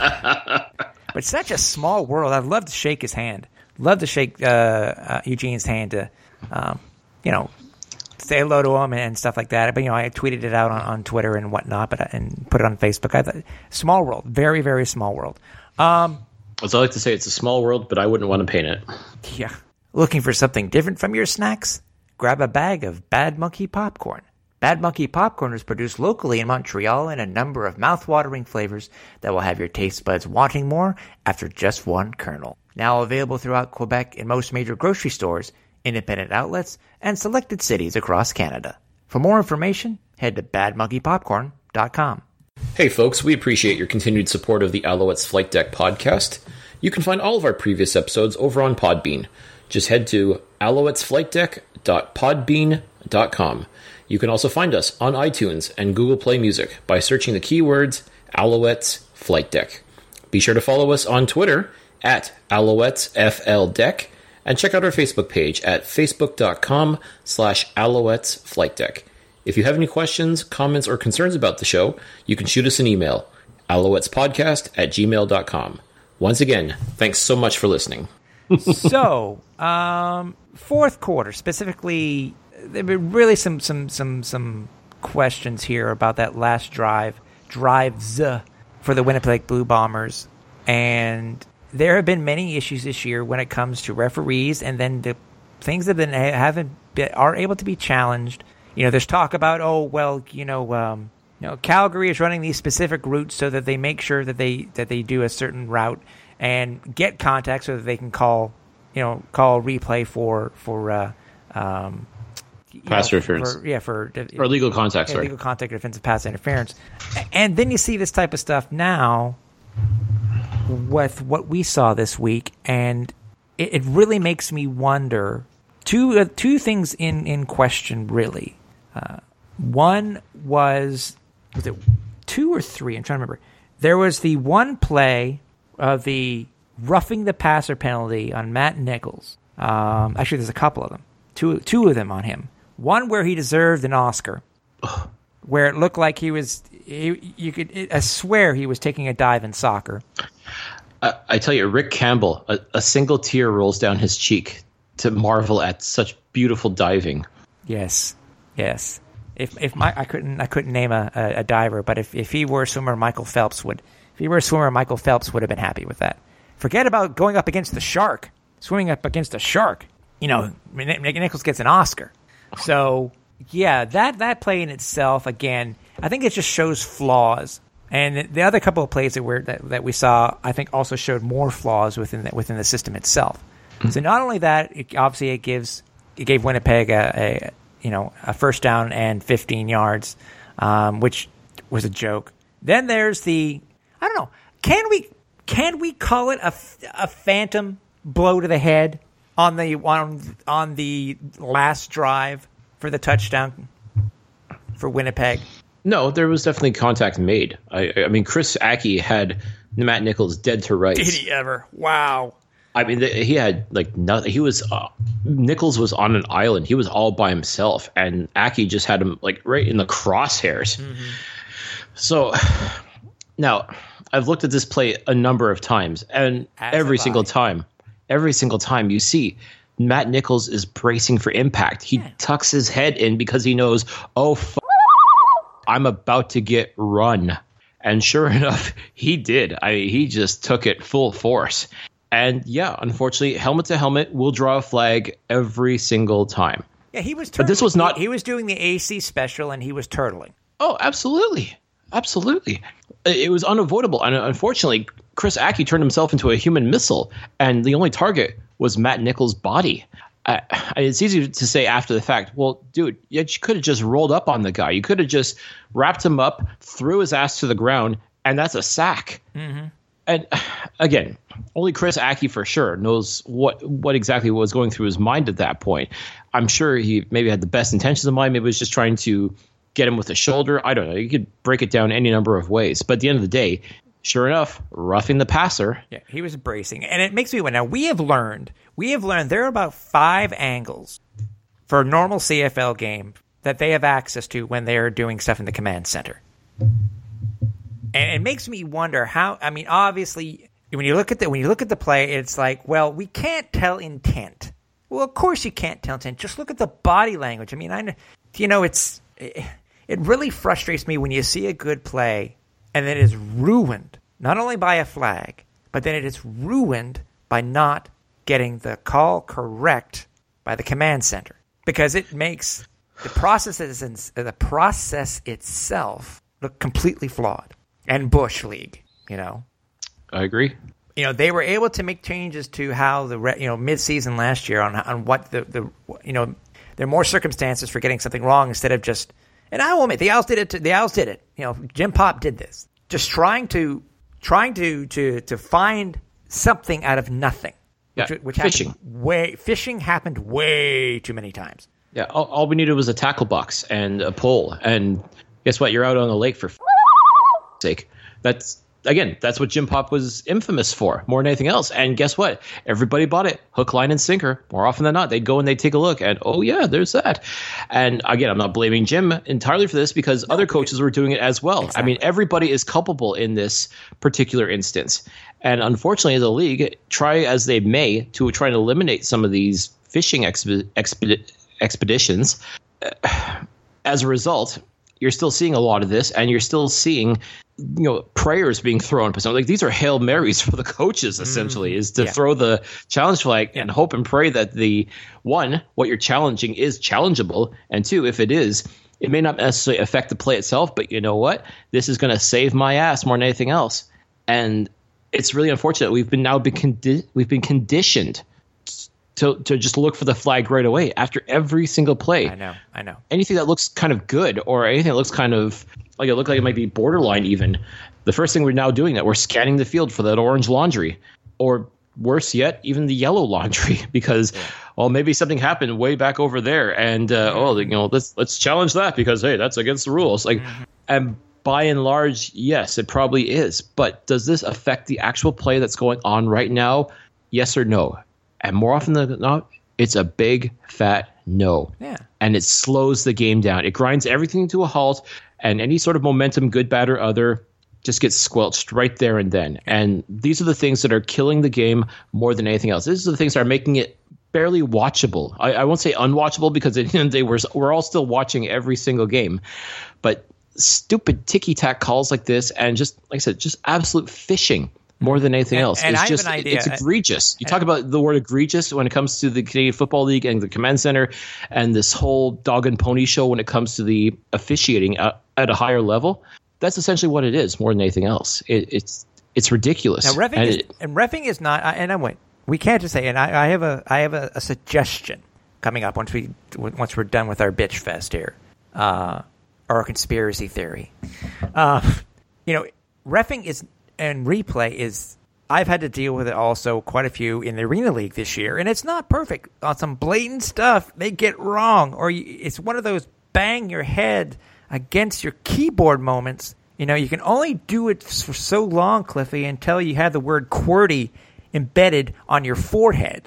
D: But such a small world. I'd love to shake his hand. Love to shake uh, uh, Eugene's hand to, um, you know, say hello to him and stuff like that. But, you know, I tweeted it out on, on Twitter and whatnot, but I, and put it on Facebook. I thought, small world. Very, very small world. Um,
E: As I like to say, it's a small world, but I wouldn't want to paint it.
D: Yeah. Looking for something different from your snacks? Grab a bag of Bad Monkey Popcorn. Bad Monkey Popcorn is produced locally in Montreal in a number of mouth-watering flavors that will have your taste buds wanting more after just one kernel. Now available throughout Quebec in most major grocery stores, independent outlets, and selected cities across Canada. For more information, head to bad monkey popcorn dot com.
E: Hey folks, we appreciate your continued support of the Alouettes Flight Deck podcast. You can find all of our previous episodes over on Podbean. Just head to alouettes flight deck dot podbean dot com. You can also find us on iTunes and Google Play Music by searching the keywords Alouettes Flight Deck. Be sure to follow us on Twitter at Alouettes F L Deck, and check out our Facebook page at facebook.com slash Alouettes Flight Deck. If you have any questions, comments, or concerns about the show, you can shoot us an email, alouettespodcast at gmail dot com. Once again, thanks so much for listening.
D: So, um, fourth quarter, specifically, there were really some, some, some, some questions here about that last drive, drives for the Winnipeg Blue Bombers, and there have been many issues this year when it comes to referees, and then the things that been, haven't been, are able to be challenged. You know, there's talk about, oh, well, you know, um, you know, Calgary is running these specific routes so that they make sure that they that they do a certain route and get contact so that they can call, you know, call replay for for uh, um,
E: pass
D: know,
E: interference.
D: For, yeah, for
E: or legal contact.
D: yeah,
E: Sorry,
D: legal contact or defensive pass interference, and then you see this type of stuff now with what we saw this week, and it, it really makes me wonder. Two uh, two things in, in question, really. Uh, one was, was it two or three? I'm trying to remember. There was the one play of the roughing the passer penalty on Matt Nichols. Um, actually, there's a couple of them. Two two of them on him. One where he deserved an Oscar. where it looked like he was. He, you could. It, I swear he was taking a dive in soccer.
E: I, I tell you, Rick Campbell, a, a single tear rolls down his cheek to marvel at such beautiful diving.
D: Yes, yes. If if my I couldn't I couldn't name a, a, a diver, but if, if he were a swimmer, Michael Phelps would. If he were a swimmer, Michael Phelps would have been happy with that. Forget about going up against the shark. Swimming up against a shark, you know, Nick Nichols gets an Oscar. So yeah, that that play in itself, again, I think it just shows flaws. And the other couple of plays that we that, that we saw, I think, also showed more flaws within the, within the system itself. Mm-hmm. So not only that, it, obviously it gives it gave Winnipeg a, a you know a first down and fifteen yards, um, which was a joke. Then there's the I don't know, can we can we call it a, a phantom blow to the head on the on, on the last drive for the touchdown for Winnipeg?
E: No, there was definitely contact made. I, I mean, Chris Aki had Matt Nichols dead to rights.
D: Did he ever? Wow.
E: I mean, he had like nothing. He was uh, Nichols was on an island. He was all by himself, and Aki just had him like right in the crosshairs. Mm-hmm. So now I've looked at this play a number of times, and As every single time. Every single time you see Matt Nichols is bracing for impact. He yeah. tucks his head in because he knows, oh, f- I'm about to get run. And sure enough, he did. I mean, he just took it full force. And yeah, unfortunately, helmet to helmet will draw a flag every single time.
D: Yeah, he was turtling.
E: But this was not.
D: He, he was doing the A C special and he was turtling.
E: Oh, absolutely. Absolutely. It was unavoidable. And unfortunately, Chris Aki turned himself into a human missile, and the only target was Matt Nichols' body. Uh, it's easy to say after the fact, well, dude, you could have just rolled up on the guy. You could have just wrapped him up, threw his ass to the ground, and that's a sack. Mm-hmm. And again, only Chris Aki for sure knows what, what exactly was going through his mind at that point. I'm sure he maybe had the best intentions in mind. Maybe he was just trying to get him with the shoulder. I don't know. You could break it down any number of ways. But at the end of the day, sure enough, roughing the passer.
D: Yeah, he was bracing. And it makes me wonder. Now, we have learned, we have learned there are about five angles for a normal C F L game that they have access to when they're doing stuff in the command center. And it makes me wonder how, I mean, obviously, when you look at the, when you look at the play, it's like, well, we can't tell intent. Well, of course you can't tell intent. Just look at the body language. I mean, I, you know, it's, it, it really frustrates me when you see a good play and then it is ruined, not only by a flag, but then it is ruined by not getting the call correct by the command center. Because it makes the process, the process itself look completely flawed. And Bush League, you know.
E: I agree.
D: You know, they were able to make changes to how the, you know, mid-season last year on on what the, the you know, there are more circumstances for getting something wrong instead of just, and I will admit, the Owls did it, to, the Owls did it. You know, Jim Pop did this. Just trying to, trying to, to, to find something out of nothing.
E: Yeah,
D: which, which
E: fishing.
D: Happened way, fishing happened way too many times.
E: Yeah, all, all we needed was a tackle box and a pole, and guess what? You're out on the lake for sake. That's again, that's what Jim Pop was infamous for more than anything else. And guess what? Everybody bought it, hook, line, and sinker. More often than not, they'd go and they'd take a look, and oh yeah, there's that. And again, I'm not blaming Jim entirely for this because no, other coaches were doing it as well. Exactly. I mean, everybody is culpable in this particular instance. And unfortunately, the league, try as they may to try and eliminate some of these fishing exp- exped- expeditions. As a result, you're still seeing a lot of this, and you're still seeing, you know, prayers being thrown. Like, these are Hail Marys for the coaches, essentially, mm, is to yeah. throw the challenge flag yeah. and hope and pray that the one, what you're challenging is challengeable, and two, if it is, it may not necessarily affect the play itself, but you know what? This is going to save my ass more than anything else. And it's really unfortunate. We've been now been condi- we've been conditioned to to just look for the flag right away after every single play.
D: I know, I know.
E: Anything that looks kind of good or anything that looks kind of like it looks like it might be borderline even, the first thing we're now doing that we're scanning the field for that orange laundry, or worse yet, even the yellow laundry, because yeah. well, maybe something happened way back over there, and uh, oh, you know, let's let's challenge that because hey, that's against the rules. Like, mm-hmm. and by and large, yes, it probably is. But does this affect the actual play that's going on right now? Yes or no? And more often than not, it's a big, fat no.
D: Yeah.
E: And it slows the game down. It grinds everything to a halt. and any sort of momentum, good, bad, or other, just gets squelched right there and then. And these are the things that are killing the game more than anything else. These are the things that are making it barely watchable. I, I won't say unwatchable because it, they were we're all still watching every single game, but stupid ticky-tack calls like this, and just like I said, just absolute fishing more than anything
D: and,
E: else.
D: And
E: it's
D: I
E: just
D: have an idea.
E: It's egregious. You talk about the word egregious when it comes to the Canadian Football League and the Command Center, and this whole dog and pony show when it comes to the officiating at, at a higher level. That's essentially what it is, more than anything else. It, it's it's ridiculous.
D: Now, reffing
E: and,
D: is,
E: it,
D: and reffing is not. And I went. We can't just say. And I, I have a I have a, a suggestion coming up once we once we're done with our bitch fest here, uh, or our conspiracy theory. Uh, you know, reffing is and replay is. I've had to deal with it also quite a few in the Arena League this year, and it's not perfect. On some blatant stuff, they get wrong, or you, it's one of those bang your head against your keyboard moments. You know, you can only do it for so long, Cliffy, until you have the word QWERTY embedded on your forehead.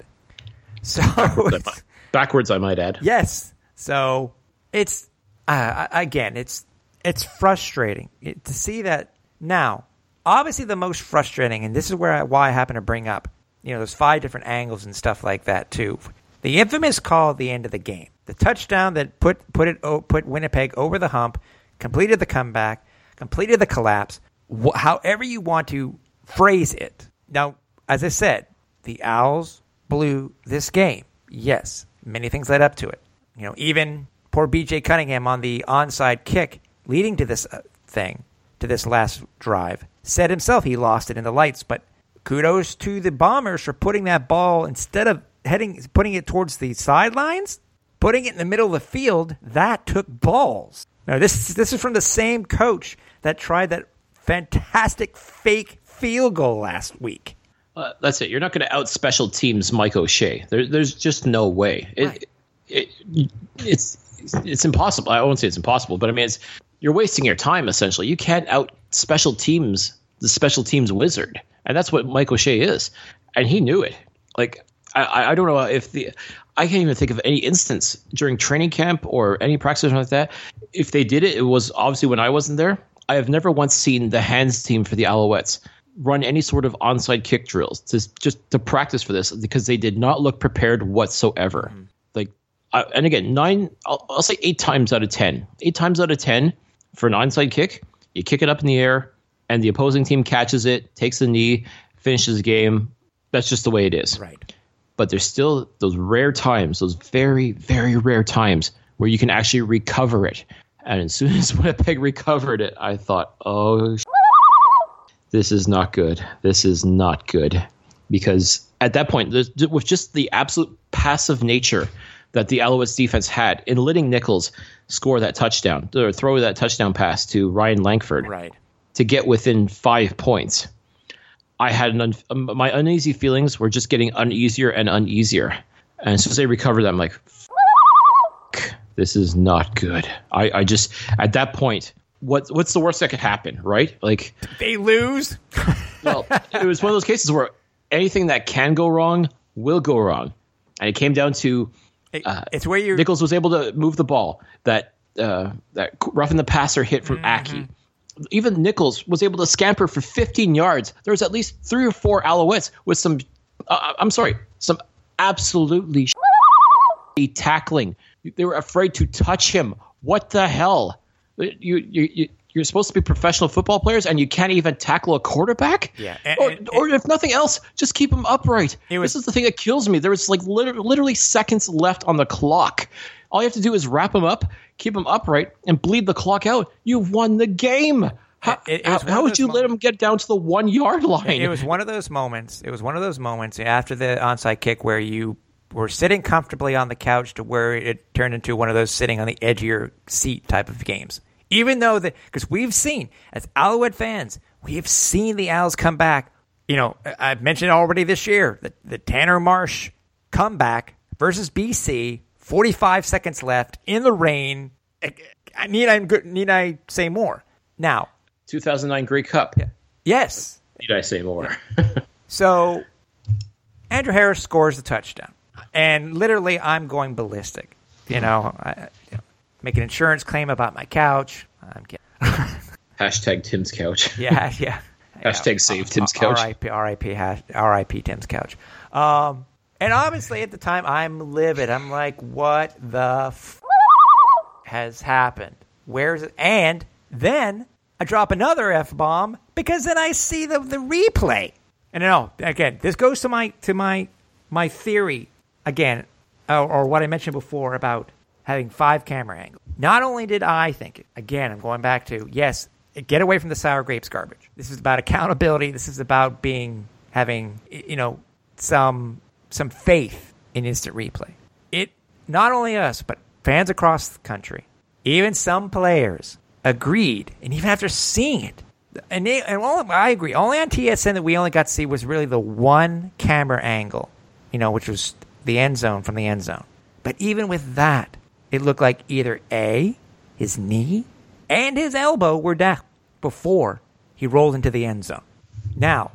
D: So
E: backwards, I might add.
D: Yes. So it's uh, again, it's it's frustrating it, to see that now. Obviously, the most frustrating, and this is where I, why I happen to bring up, you know, there's five different angles and stuff like that too. The infamous call at the end of the game, the touchdown that put put it put Winnipeg over the hump, completed the comeback, completed the collapse. Wh- however you want to phrase it. Now, as I said, the Owls blew this game. Yes, many things led up to it. You know, even poor B J Cunningham on the onside kick leading to this uh, thing, to this last drive, said himself he lost it in the lights. But kudos to the Bombers for putting that ball, instead of heading, putting it towards the sidelines, putting it in the middle of the field. That took balls. Now, this, this is from the same coach that tried that fantastic fake field goal last week.
E: Uh, that's it. You're not going to out special teams Mike O'Shea. There, there's just no way. It,
D: Right.
E: it, it, it's it's impossible. I won't say it's impossible, but I mean, it's you're wasting your time essentially. You can't out special teams the special teams wizard, and that's what Mike O'Shea is, and he knew it. Like I, I don't know if the I can't even think of any instance during training camp or any practice or like that. If they did it, it was obviously when I wasn't there. I have never once seen the hands team for the Alouettes run any sort of onside kick drills to just to practice for this, because they did not look prepared whatsoever. Mm-hmm. Like, I, and again, nine, I'll, I'll say eight times out of ten, eight times out of ten for an onside kick, you kick it up in the air, and the opposing team catches it, takes the knee, finishes the game. That's just the way it is.
D: Right.
E: But there's still those rare times, those very, very rare times where you can actually recover it. And as soon as Winnipeg recovered it, I thought, oh, this is not good. This is not good. Because at that point, with just the absolute passive nature that the Alouettes defense had in letting Nichols score that touchdown, or throw that touchdown pass to Ryan Langford,
D: Right.
E: to get within five points, I had an un- my uneasy feelings were just getting uneasier and uneasier. And as soon as they recovered that, I'm like, F- this is not good. I, I just, at that point, what what's the worst that could happen, right? Like,
D: They lose.
E: well, it was one of those cases where anything that can go wrong will go wrong. And it came down to uh,
D: It's where you're.
E: Nichols was able to move the ball. That uh, that roughing the passer hit from mm-hmm. Aki. Even Nichols was able to scamper for fifteen yards. There was at least three or four Alouettes with some, uh, I'm sorry, some absolutely tackling. They were afraid to touch him. What the hell? You, you, you, you're supposed to be professional football players, and you can't even tackle a quarterback?
D: Yeah. And,
E: or,
D: and,
E: or if nothing else, just keep him upright.
D: It was,
E: this is the thing that kills me. There was like literally, literally seconds left on the clock. All you have to do is wrap him up, keep him upright, and bleed the clock out. You've won the game. How,
D: it, it
E: how, how would you moments. let him get down to the one yard line?
D: It was one of those moments. It was one of those moments after the onside kick where you were sitting comfortably on the couch to where it turned into one of those sitting on the edge of your seat type of games. Even though the because we've seen as Alouette fans, we have seen the Owls come back. You know, I've mentioned already this year the, the Tanner Marsh comeback versus B C. forty-five seconds left in the rain. Need I need I say more? Now,
E: two thousand nine Grey Cup.
D: Yeah. Yes.
E: Need I say more?
D: So, Andrew Harris scores the touchdown, and literally, I'm going ballistic. You know, I you know, make an insurance claim about my couch. I'm getting,
E: Hashtag Tim's couch.
D: Yeah, yeah.
E: Hashtag
D: yeah.
E: save Tim's
D: uh,
E: couch.
D: R I P, R I P, hash, R I P Tim's couch. Um, and obviously at the time I'm livid. I'm like, what the f- has happened? Where's it? And then I drop another F-bomb because then I see the, the replay. And no, again, this goes to my to my my theory again, or, or what I mentioned before about having five camera angles. Not only did I think it, again, I'm going back to, yes, get away from the sour grapes garbage. This is about accountability. This is about being, having, you know, some some faith in instant replay. It, not only us, but fans across the country, even some players agreed, and even after seeing it, and, they, and all, I agree, only on T S N that we only got to see was really the one camera angle, you know, which was the end zone from the end zone. But even with that, it looked like either A, his knee and his elbow were down before he rolled into the end zone. Now,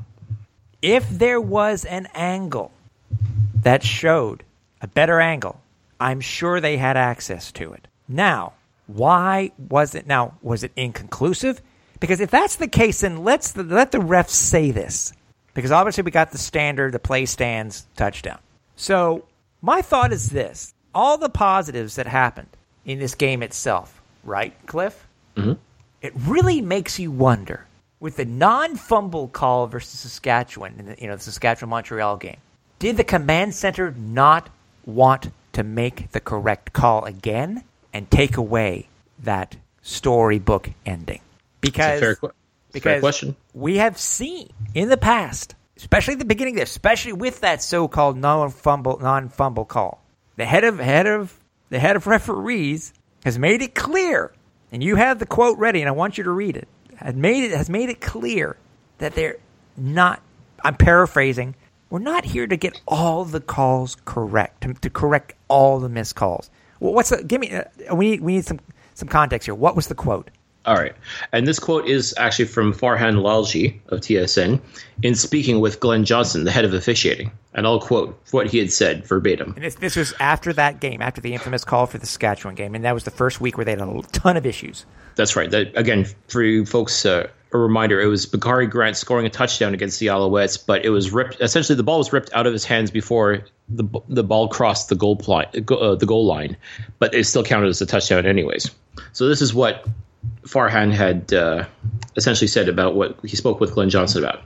D: if there was an angle that showed a better angle, I'm sure they had access to it. Now, why was it? Now, was it inconclusive? Because if that's the case, then let's let the refs say this. Because obviously we got the standard, the play stands, touchdown. So my thought is this. All the positives that happened in this game itself, right, Cliff?
E: Mm-hmm.
D: It really makes you wonder, with the non-fumble call versus Saskatchewan, in the, you know, the Saskatchewan-Montreal game, did the command center not want to make the correct call again and take away that storybook ending? Because,
E: fair, qu-
D: because
E: fair question.
D: We have seen in the past, especially at the beginning there, especially with that so-called non-fumble non-fumble call, the head of head of the head of referees has made it clear, and you have the quote ready, and I want you to read it. Has made it has made it clear that they're not. I'm paraphrasing. We're not here to get all the calls correct, to, to correct all the missed calls. Well, what's the, give me? Uh, we need we need some some context here. What was the quote?
E: All right. And this quote is actually from Farhan Lalji of T S N in speaking with Glenn Johnson, the head of officiating. And I'll quote what he had said verbatim.
D: And this, this was after that game, after the infamous call for the Saskatchewan game. And that was the first week where they had a ton of issues.
E: That's right. That, again, for you folks, uh, a reminder, it was Bakari Grant scoring a touchdown against the Alouettes, but it was ripped. Essentially, the ball was ripped out of his hands before the the ball crossed the goal, pli- uh, the goal line. But it still counted as a touchdown anyways. So this is what Farhan had uh, essentially said about what he spoke with Glenn Johnson about.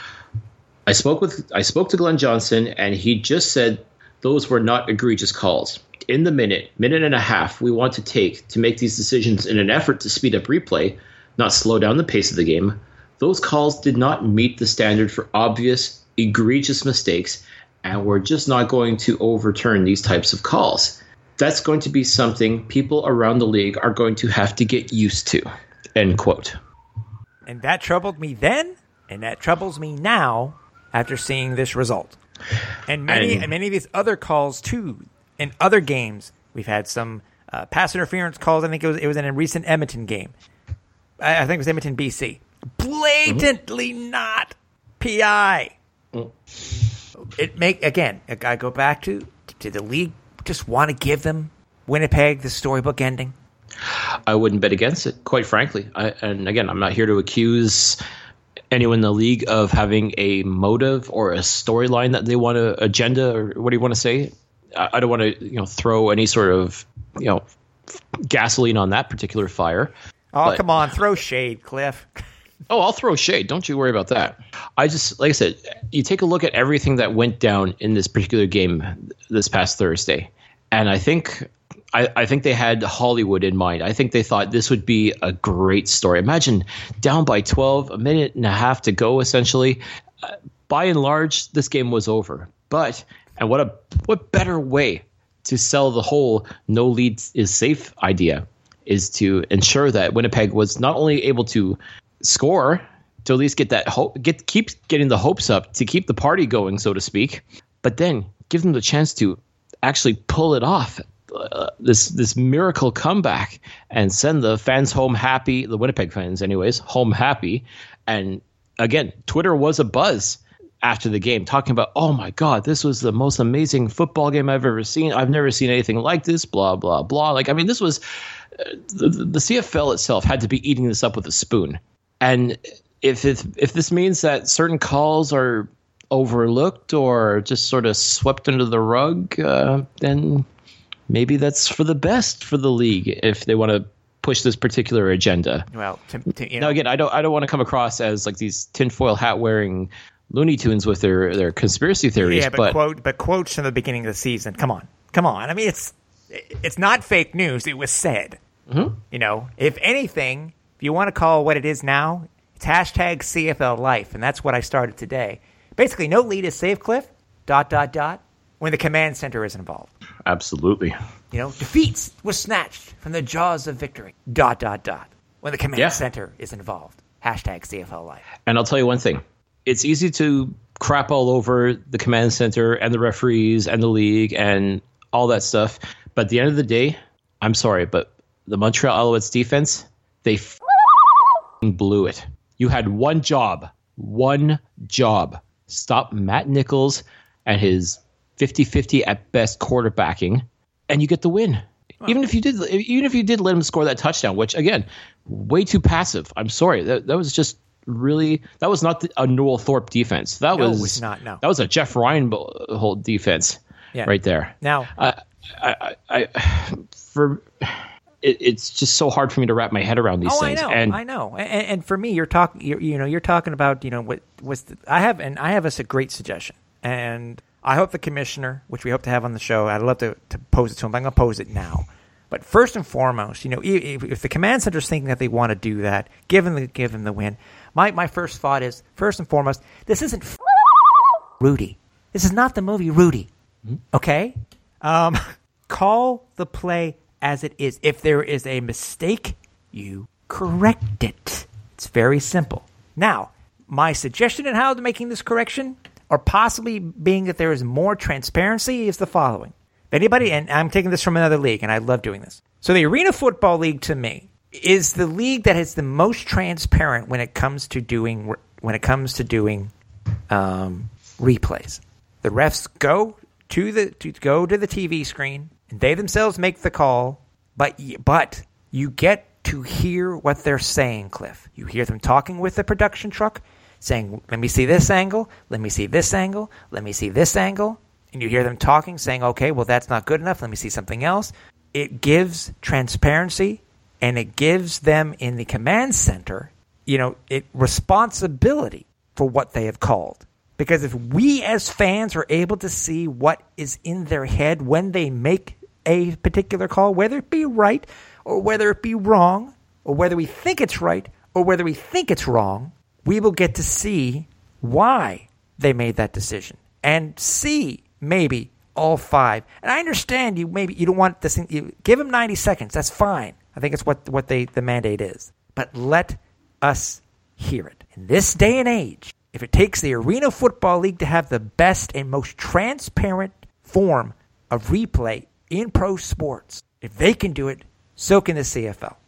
E: I spoke with I spoke to Glenn Johnson, and he just said those were not egregious calls. In the minute, minute and a half we want to take to make these decisions in an effort to speed up replay, not slow down the pace of the game, those calls did not meet the standard for obvious, egregious mistakes, and we're just not going to overturn these types of calls. That's going to be something people around the league are going to have to get used to, end quote.
D: And that troubled me then, and that troubles me now after seeing this result. And many and, and many of these other calls, too, in other games. We've had some uh, pass interference calls. I think it was it was in a recent Edmonton game. I, I think it was Edmonton, B C. Blatantly mm-hmm. not P I. Mm. It make again, I go back to, to the league. Just want to give them Winnipeg the storybook ending?
E: I wouldn't bet against it, quite frankly. I, and again, I'm not here to accuse anyone in the league of having a motive or a storyline that they want to agenda, or what do you want to say? I, I don't want to, you know, throw any sort of, you know, gasoline on that particular fire.
D: Oh,
E: but,
D: come on, throw shade, Cliff.
E: Oh, I'll throw shade. Don't you worry about that. I just, like I said, you take a look at everything that went down in this particular game this past Thursday, and I think I, I think they had Hollywood in mind. I think they thought this would be a great story. Imagine down by twelve, a minute and a half to go, essentially. Uh, by and large, this game was over. But, and what a what better way to sell the whole no lead is safe idea is to ensure that Winnipeg was not only able to score to at least get that hope, get keep getting the hopes up to keep the party going, so to speak, but then give them the chance to actually pull it off, uh, this this miracle comeback, and send the fans home happy, the Winnipeg fans anyways, home happy. And again, Twitter was a buzz after the game talking about, oh my God, this was the most amazing football game I've ever seen. I've never seen anything like this, blah, blah, blah. Like, I mean, this was the, the C F L itself had to be eating this up with a spoon. And if if, if this means that certain calls are overlooked or just sort of swept under the rug, uh, then maybe that's for the best for the league if they want to push this particular agenda.
D: Well, to, to, you know.
E: Now again, I don't I don't want to come across as like these tinfoil hat wearing Looney Tunes with their, their conspiracy theories.
D: Yeah, but,
E: but
D: quote, but quotes from the beginning of the season. Come on, come on. I mean, it's it's not fake news. It was said.
E: Mm-hmm.
D: You know, if anything, if you want to call what it is now, it's hashtag C F L Life, and that's what I started today. Basically, no lead is safe, Cliff. Dot dot dot. When the command center is involved.
E: Absolutely.
D: You know, defeats was snatched from the jaws of victory. Dot dot dot. When the command
E: Yeah.
D: center is involved. Hashtag C F L Life.
E: And I'll tell you one thing. It's easy to crap all over the command center and the referees and the league and all that stuff. But at the end of the day, I'm sorry, but the Montreal Alouettes defense, they f***ing blew it. You had one job, one job. Stop Matt Nichols and his fifty-fifty at best quarterbacking, and you get the win. Even if you did, even if you did let him score that touchdown, which again, way too passive. I'm sorry, that that was just really that was not the, a Noel Thorpe defense. That
D: No, it
E: was,
D: was not, no.
E: That was a Jeff Ryan whole defense,
D: Yeah.
E: right there.
D: Now,
E: I, I, I, for it, it's just so hard for me to wrap my head around these
D: oh,
E: things.
D: I know,
E: and
D: I know. And, and for me, you're talking. You're, you know, you're talking about. You know, what was the, I have, and I have us a great suggestion, and I hope the commissioner, which we hope to have on the show, I'd love to, to pose it to him. But I'm going to pose it now. But first and foremost, you know, if, if the command center's thinking that they want to do that, give them the give them the win. My my first thought is, first and foremost, this isn't f- Rudy. This is not the movie Rudy. Okay, um, call the play as it is. If there is a mistake, you correct it. It's very simple. Now, my suggestion in how to making this correction, or possibly being that there is more transparency, is the following. If anybody, and I'm taking this from another league, and I love doing this. So the Arena Football League, to me, is the league that is the most transparent when it comes to doing when it comes to doing um, replays. The refs go to the to go to the T V screen, and they themselves make the call. But but you get to hear what they're saying, Cliff. You hear them talking with the production truck, saying, "Let me see this angle. Let me see this angle. Let me see this angle." And you hear them talking, saying, "Okay, well, that's not good enough. Let me see something else." It gives transparency, and it gives them in the command center, you know, it responsibility for what they have called. Because if we as fans are able to see what is in their head when they make a particular call, whether it be right or whether it be wrong, or whether we think it's right or whether we think it's wrong, we will get to see why they made that decision and see maybe all five. And I understand you maybe you don't want this thing, you give them ninety seconds. That's fine. I think it's what what they the mandate is. But let us hear it. In this day and age, if it takes the Arena Football League to have the best and most transparent form of replay in pro sports, if they can do it, so can the C F L.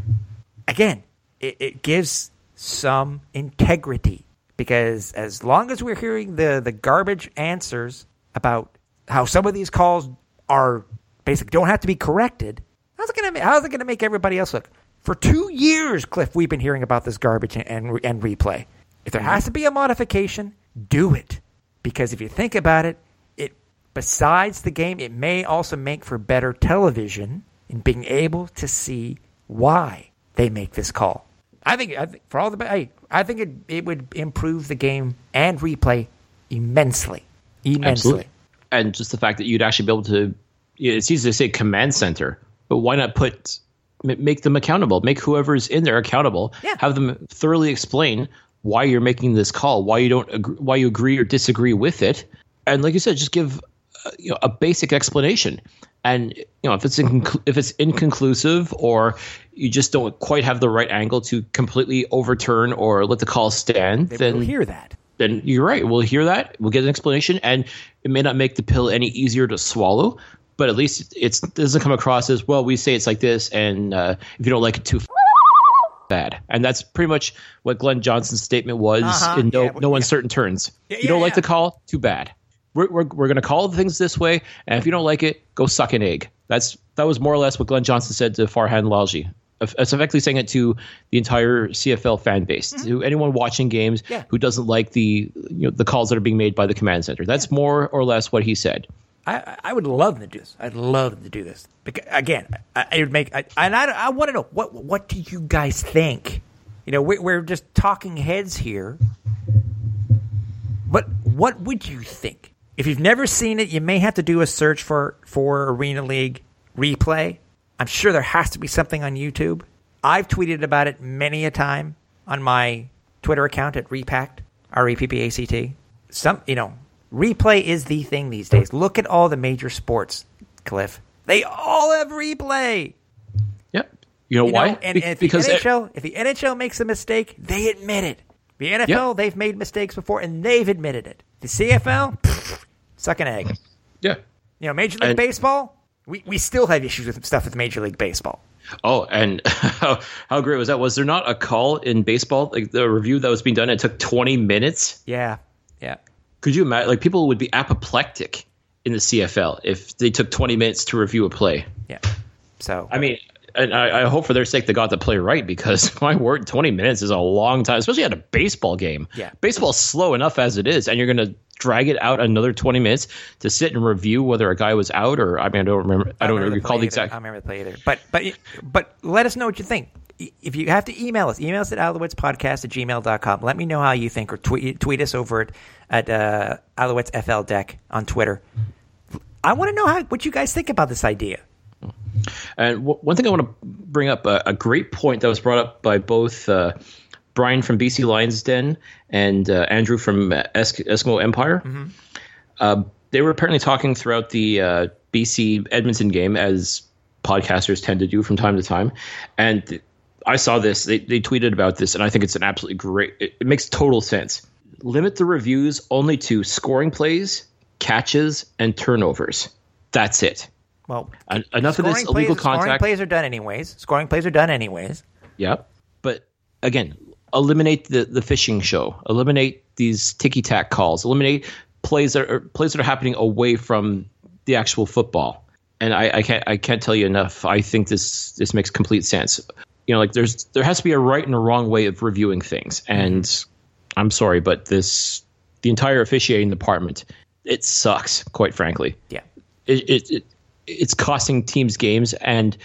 D: Again, it, it gives some integrity, because as long as we're hearing the, the garbage answers about how some of these calls are basically don't have to be corrected, how's it going to how's it going to make everybody else look? For two years, Cliff, we've been hearing about this garbage and and, and replay. If there has to be a modification, do it. Because if you think about it, it besides the game, it may also make for better television in being able to see why they make this call. I think, I think for all the I, I think it it would improve the game and replay immensely, immensely.
E: Absolutely. And just the fact that you'd actually be able to, it's easy to say command center, but why not put make them accountable, make whoever's in there accountable,
D: Yeah.
E: have them thoroughly explain why you're making this call, why you don't agree, why you agree or disagree with it, and like you said, just give uh, you know, a basic explanation. And you know, if it's inconclu- if it's inconclusive, or you just don't quite have the right angle to completely overturn or let the call stand,
D: They
E: then
D: will hear that.
E: then you're right. We'll hear that. We'll get an explanation, and it may not make the pill any easier to swallow, but at least it's, it doesn't come across as, well, we say it's like this, and uh, if you don't like it too bad. And that's pretty much what Glenn Johnson's statement was
D: Uh-huh.
E: in no,
D: Yeah,
E: no
D: yeah.
E: uncertain terms.
D: Yeah,
E: you don't
D: yeah,
E: like
D: yeah.
E: the call, too bad. We're we're, we're going to call things this way, and if you don't like it, go suck an egg. That's that was more or less what Glenn Johnson said to Farhan Lalji. It's effectively saying it to the entire C F L fan base, mm-hmm. to anyone watching games
D: yeah.
E: who doesn't like the you know the calls that are being made by the command center. That's yeah. more or less what he said.
D: I, I would love to do this. I'd love to do this. Because, again, I, it would make I, and I, I want to know what what do you guys think? You know, we, we're just talking heads here. But what would you think if you've never seen it? You may have to do a search for for Arena League replay. I'm sure there has to be something on YouTube. I've tweeted about it many a time on my Twitter account at Repact, R E P P A C T. Some, you know, replay is the thing these days. Look at all the major sports, Cliff. They all have replay.
E: Yep. You know
D: you
E: why?
D: Know, and,
E: Be-
D: and if
E: because
D: the N H L, it- if the N H L makes a mistake, they admit it. The N F L, yep. they've made mistakes before, and they've admitted it. The C F L, pff, suck an egg.
E: Yeah.
D: You know, Major League
E: and-
D: Baseball. We we still have issues with stuff with Major League Baseball.
E: Oh, and how, how great was that? Was there not a call in baseball, like the review that was being done? It took twenty minutes.
D: Yeah, yeah.
E: Could you imagine? Like people would be apoplectic in the C F L if they took twenty minutes to review a play.
D: Yeah. So
E: I mean, and I, I hope for their sake they got the play right because my word, twenty minutes is a long time, especially at a baseball game.
D: Yeah.
E: Baseball's slow enough as it is, and you're going to drag it out another twenty minutes to sit and review whether a guy was out or I mean I don't remember I don't, I don't recall the exact.
D: I don't remember the play either. But but but let us know what you think. If you have to email us, email us at alouettspodcast at gmail dot com. Let me know how you think, or tweet tweet us over at at uh, Alouettes F L Deck on Twitter. I want to know how what you guys think about this idea.
E: And w- one thing I want to bring up, uh, a great point that was brought up by both uh, Brian from B C Lions Den and uh, Andrew from es- Eskimo Empire. Mm-hmm. Uh, they were apparently talking throughout the uh, B C Edmonton game, as podcasters tend to do from time to time. And th- I saw this. They, they tweeted about this, and I think it's an absolutely great – it, it makes total sense. Limit the reviews only to scoring plays, catches, and turnovers. That's it.
D: Well,
E: En- enough of this illegal
D: plays,
E: contact.
D: Scoring plays are done anyways. Scoring plays are done anyways.
E: Yep. But again, eliminate the, the fishing show. Eliminate these ticky-tack calls. Eliminate plays that are plays that are happening away from the actual football. And I, I can't I can't tell you enough. I think this this makes complete sense. You know, like there's there has to be a right and a wrong way of reviewing things. And mm-hmm. I'm sorry, but this the entire officiating department, it sucks, quite frankly.
D: Yeah.
E: It it, it it's costing teams games. And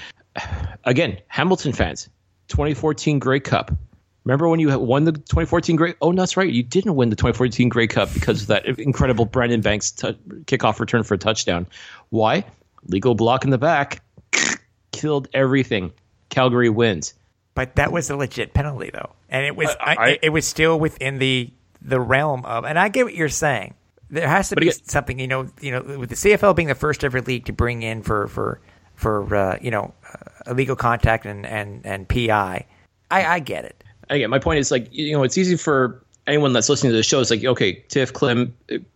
E: again, Hamilton fans, twenty fourteen Grey Cup. Remember when you won the twenty fourteen Grey? Oh, that's right. You didn't win the twenty fourteen Grey Cup because of that incredible Brandon Banks t- kickoff return for a touchdown. Why? Legal block in the back. Killed everything. Calgary wins.
D: But that was a legit penalty, though. And it was
E: Uh, I-
D: I, it was still within the the realm of, and I get what you're saying. There has to
E: But
D: be
E: again-
D: something, you know, you know, with the C F L being the first ever league to bring in for for for uh, you know uh, illegal contact and and and P I. I, I get it.
E: Again, my point is, like, you know, it's easy for anyone that's listening to the show. It's like, okay, Tiff, Clem,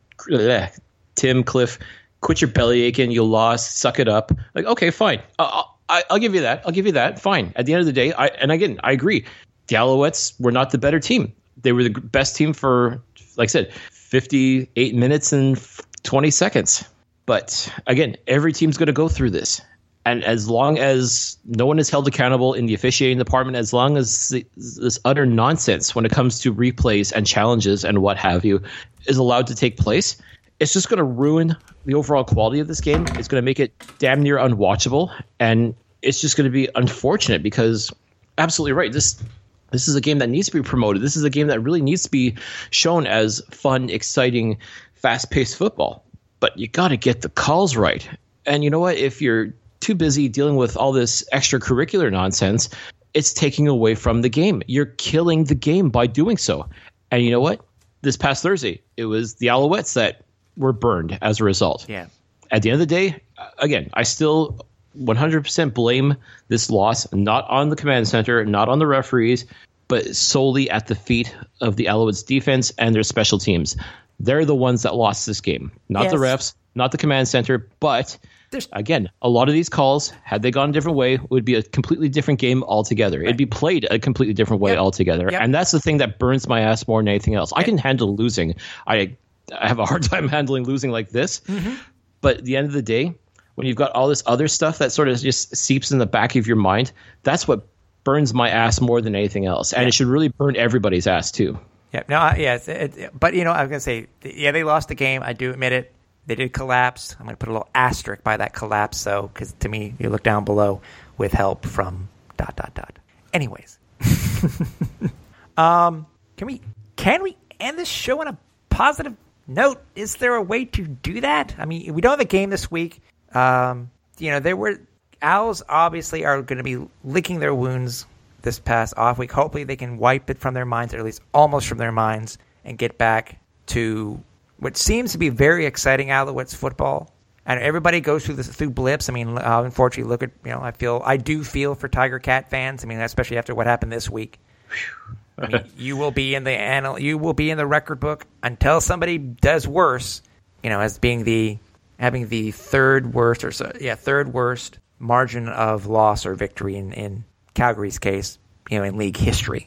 E: uh, Tim, Cliff, quit your belly aching. You lost. Suck it up. Like, okay, fine. Uh, I, I'll give you that. I'll give you that. Fine. At the end of the day, I and again, I agree. The Alouettes were not the better team. They were the best team for, like I said, fifty-eight minutes and twenty seconds. But again, every team's going to go through this. And as long as no one is held accountable in the officiating department, as long as the, this utter nonsense when it comes to replays and challenges and what have you is allowed to take place, it's just going to ruin the overall quality of this game. It's going to make it damn near unwatchable. And it's just going to be unfortunate because, absolutely right, this this is a game that needs to be promoted. This is a game that really needs to be shown as fun, exciting, fast-paced football. But you got to get the calls right. And you know what? If you're too busy dealing with all this extracurricular nonsense, it's taking away from the game. You're killing the game by doing so. And you know what? This past Thursday, it was the Alouettes that were burned as a result.
D: Yeah.
E: At the end of the day, again, I still one hundred percent blame this loss, not on the command center, not on the referees, but solely at the feet of the Alouettes defense and their special teams. They're the ones that lost this game, not
D: Yes.
E: the refs, not the command center, but
D: There's-
E: again, a lot of these calls, had they gone a different way, would be a completely different game altogether. Right. It'd be played a completely different way
D: Yep.
E: altogether.
D: Yep.
E: And that's the thing that burns my ass more than anything else. I can handle losing. I, I have a hard time handling losing like this. Mm-hmm. But at the end of the day, when you've got all this other stuff that sort of just seeps in the back of your mind, that's what burns my ass more than anything else. And
D: yeah.
E: it should really burn everybody's ass too.
D: Yeah, no, I- yeah, it's, it, it- but you know, I was gonna say, yeah, they lost the game. I do admit it. They did collapse. I'm gonna put a little asterisk by that collapse, though, because to me, you look down below with help from dot dot dot. Anyways, um, can we can we end this show on a positive note? Is there a way to do that? I mean, we don't have a game this week. Um, you know, there were Owls obviously are going to be licking their wounds this past off week. Hopefully they can wipe it from their minds, or at least almost from their minds, and get back to what seems to be very exciting Alouettes football. And everybody goes through this through blips. I mean, uh, unfortunately, look at, you know, I feel I do feel for Tiger Cat fans. I mean, especially after what happened this week. I mean, you will be in the anal, you will be in the record book until somebody does worse. You know, as being the having the third worst or so, yeah, third worst margin of loss or victory in, in Calgary's case, you know, in league history.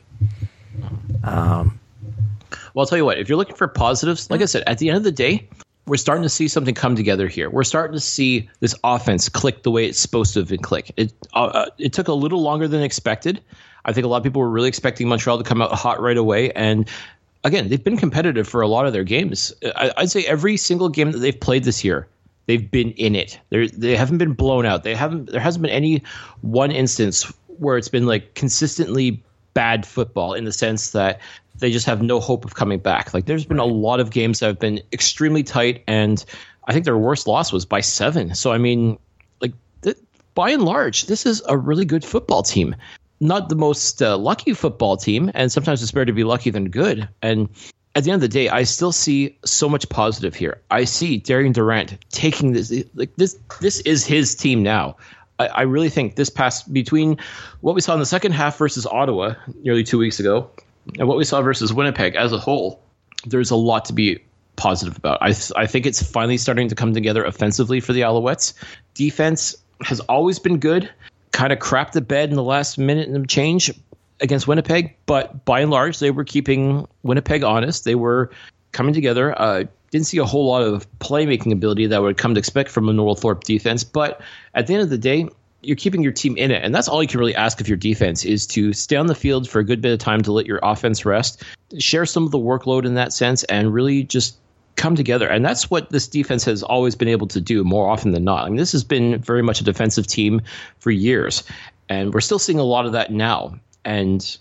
D: Um,
E: well, I'll tell you what, if you're looking for positives, like I said, at the end of the day, we're starting to see something come together here. We're starting to see this offense click the way it's supposed to have been click. It, uh, it took a little longer than expected. I think a lot of people were really expecting Montreal to come out hot right away. And again, they've been competitive for a lot of their games. I, I'd say every single game that they've played this year, they've been in it. They're, they haven't been blown out. They haven't. There hasn't been any one instance where it's been like consistently bad football in the sense that they just have no hope of coming back. Like there's been a lot of games that have been extremely tight, and I think their worst loss was by seven. So I mean, like th- by and large, this is a really good football team. Not the most uh, lucky football team, and sometimes it's better to be lucky than good. And at the end of the day, I still see so much positive here. I see Darian Durant taking this, like this, this is his team now. I, I really think this past, between what we saw in the second half versus Ottawa nearly two weeks ago and what we saw versus Winnipeg as a whole, there's a lot to be positive about. I, th- I think it's finally starting to come together offensively for the Alouettes. Defense has always been good, kind of crapped the bed in the last minute and change against Winnipeg, but by and large, they were keeping Winnipeg honest. They were coming together. Uh, didn't see a whole lot of playmaking ability that I would come to expect from a Noel Thorpe defense, but at the end of the day, you're keeping your team in it, and that's all you can really ask of your defense is to stay on the field for a good bit of time to let your offense rest, share some of the workload in that sense, and really just come together. And that's what this defense has always been able to do more often than not. I mean, this has been very much a defensive team for years, and we're still seeing a lot of that now. And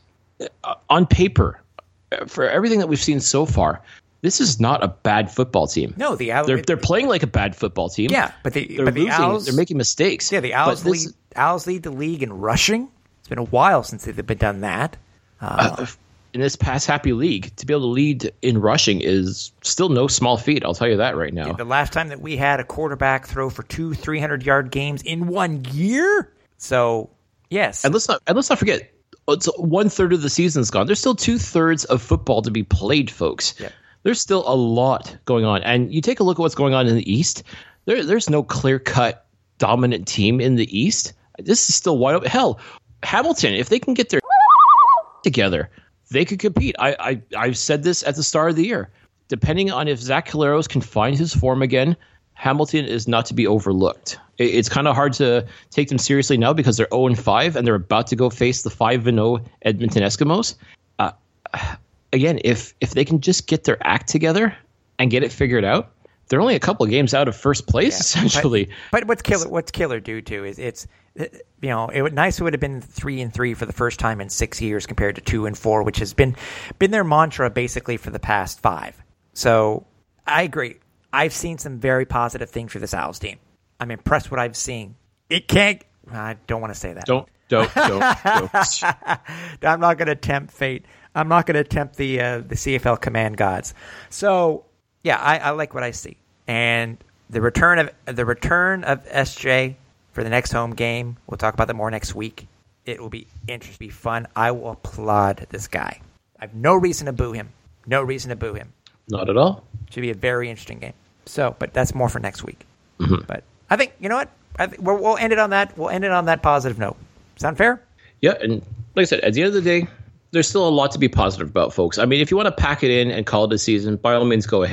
E: on paper, for everything that we've seen so far, this is not a bad football team.
D: no, the Owls.
E: They're they're playing like a bad football team.
D: Yeah, but the
E: They're
D: but the
E: losing.
D: Owls.
E: They're making mistakes.
D: Yeah, the Owls
E: But this-
D: lead. Owls lead the league in rushing. It's been a while since they've been done that.
E: Uh, in this pass happy league, to be able to lead in rushing is still no small feat. I'll tell you that right now.
D: The last time that we had a quarterback throw for two three hundred yard games in one year. So yes,
E: And let's not and let's not forget, it's one third of the season's gone. There's still two thirds of football to be played, folks.
D: Yep.
E: There's still a lot going on, and you take a look at what's going on in the East. There, there's no clear cut dominant team in the East. This is still wide open. Hell, Hamilton, if they can get their together, they could compete. I, I I've said this at the start of the year. Depending on if Zach Caleros can find his form again, Hamilton is not to be overlooked. It, it's kind of hard to take them seriously now because they're oh and five and they're about to go face the five and oh Edmonton Eskimos. Uh, again, if if they can just get their act together and get it figured out, they're only a couple of games out of first place,
D: Yeah,
E: essentially.
D: But, but what's killer? What's killer due to is it's you know it would nice. It would have been three and three for the first time in six years compared to two and four, which has been been their mantra basically for the past five. So I agree. I've seen some very positive things for this Owls team. I'm impressed what I've seen. It can't. I don't want to say that.
E: Don't don't don't. don't.
D: I'm not going to tempt fate. I'm not going to tempt the uh, the C F L command gods. So yeah, I, I like what I see, and the return of the return of S J for the next home game. We'll talk about that more next week. It will be interesting, be fun. I will applaud this guy. I have no reason to boo him. No reason to boo him.
E: Not at all.
D: Should be a very interesting game. So, but that's more for next week.
E: Mm-hmm.
D: But I think you know what. I think we'll, we'll end it on that. We'll end it on that positive note. Sound fair?
E: Yeah, and like I said, at the end of the day, there's still a lot to be positive about, folks. I mean, if you want to pack it in and call it a season, by all means, go ahead.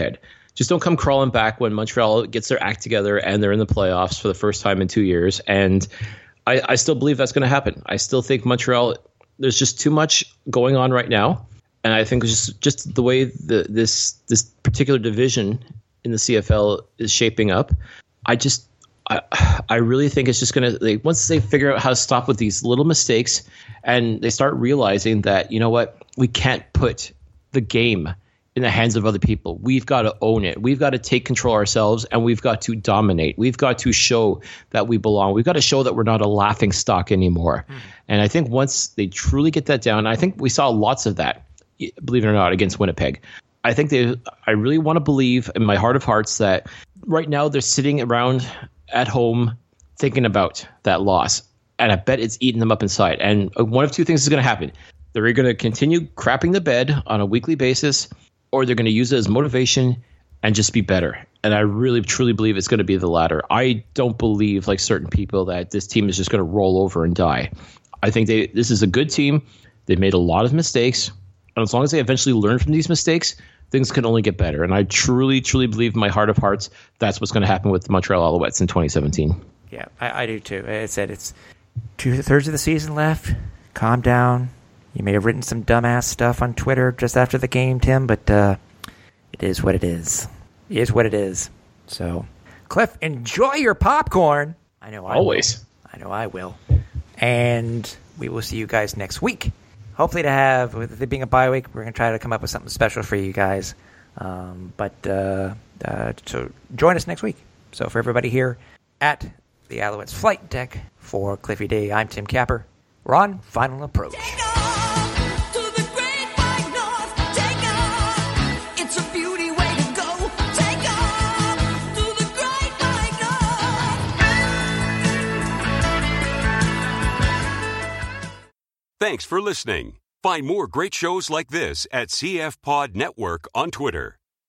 E: Just don't come crawling back when Montreal gets their act together and they're in the playoffs for the first time in two years. And I, I still believe that's going to happen. I still think Montreal, there's just too much going on right now. And I think just just the way the, this this particular division in the C F L is shaping up, I just I I really think it's just going to like, once they figure out how to stop with these little mistakes and they start realizing that, you know what, we can't put the game in the hands of other people. We've got to own it. We've got to take control ourselves, and we've got to dominate. We've got to show that we belong. We've got to show that we're not a laughing stock anymore. Mm. And I think once they truly get that down, I think we saw lots of that, believe it or not, against Winnipeg. I think they, I really want to believe in my heart of hearts that right now they're sitting around at home thinking about that loss. And I bet it's eating them up inside. And one of two things is going to happen. They're going to continue crapping the bed on a weekly basis, or they're going to use it as motivation and just be better. And I really, truly believe it's going to be the latter. I don't believe, like certain people, that this team is just going to roll over and die. I think they this is a good team. They've made a lot of mistakes. And as long as they eventually learn from these mistakes, things can only get better. And I truly, truly believe in my heart of hearts that's what's going to happen with the Montreal Alouettes in twenty seventeen.
D: Yeah, I, I do too. I said it's two-thirds of the season left. Calm down. You may have written some dumbass stuff on Twitter just after the game, Tim, but uh, it is what it is. It is what it is. So, Cliff, enjoy your popcorn. I know I
E: Always.
D: will. I know I will. And we will see you guys next week. Hopefully to have, with it being a bye week, we're going to try to come up with something special for you guys. Um, but uh, uh, so join us next week. So for everybody here at the Alouettes Flight Deck, for Cliffy D, I'm Tim Capper. We're on Final Approach.
A: Thanks for listening. Find more great shows like this at C F Pod Network on Twitter.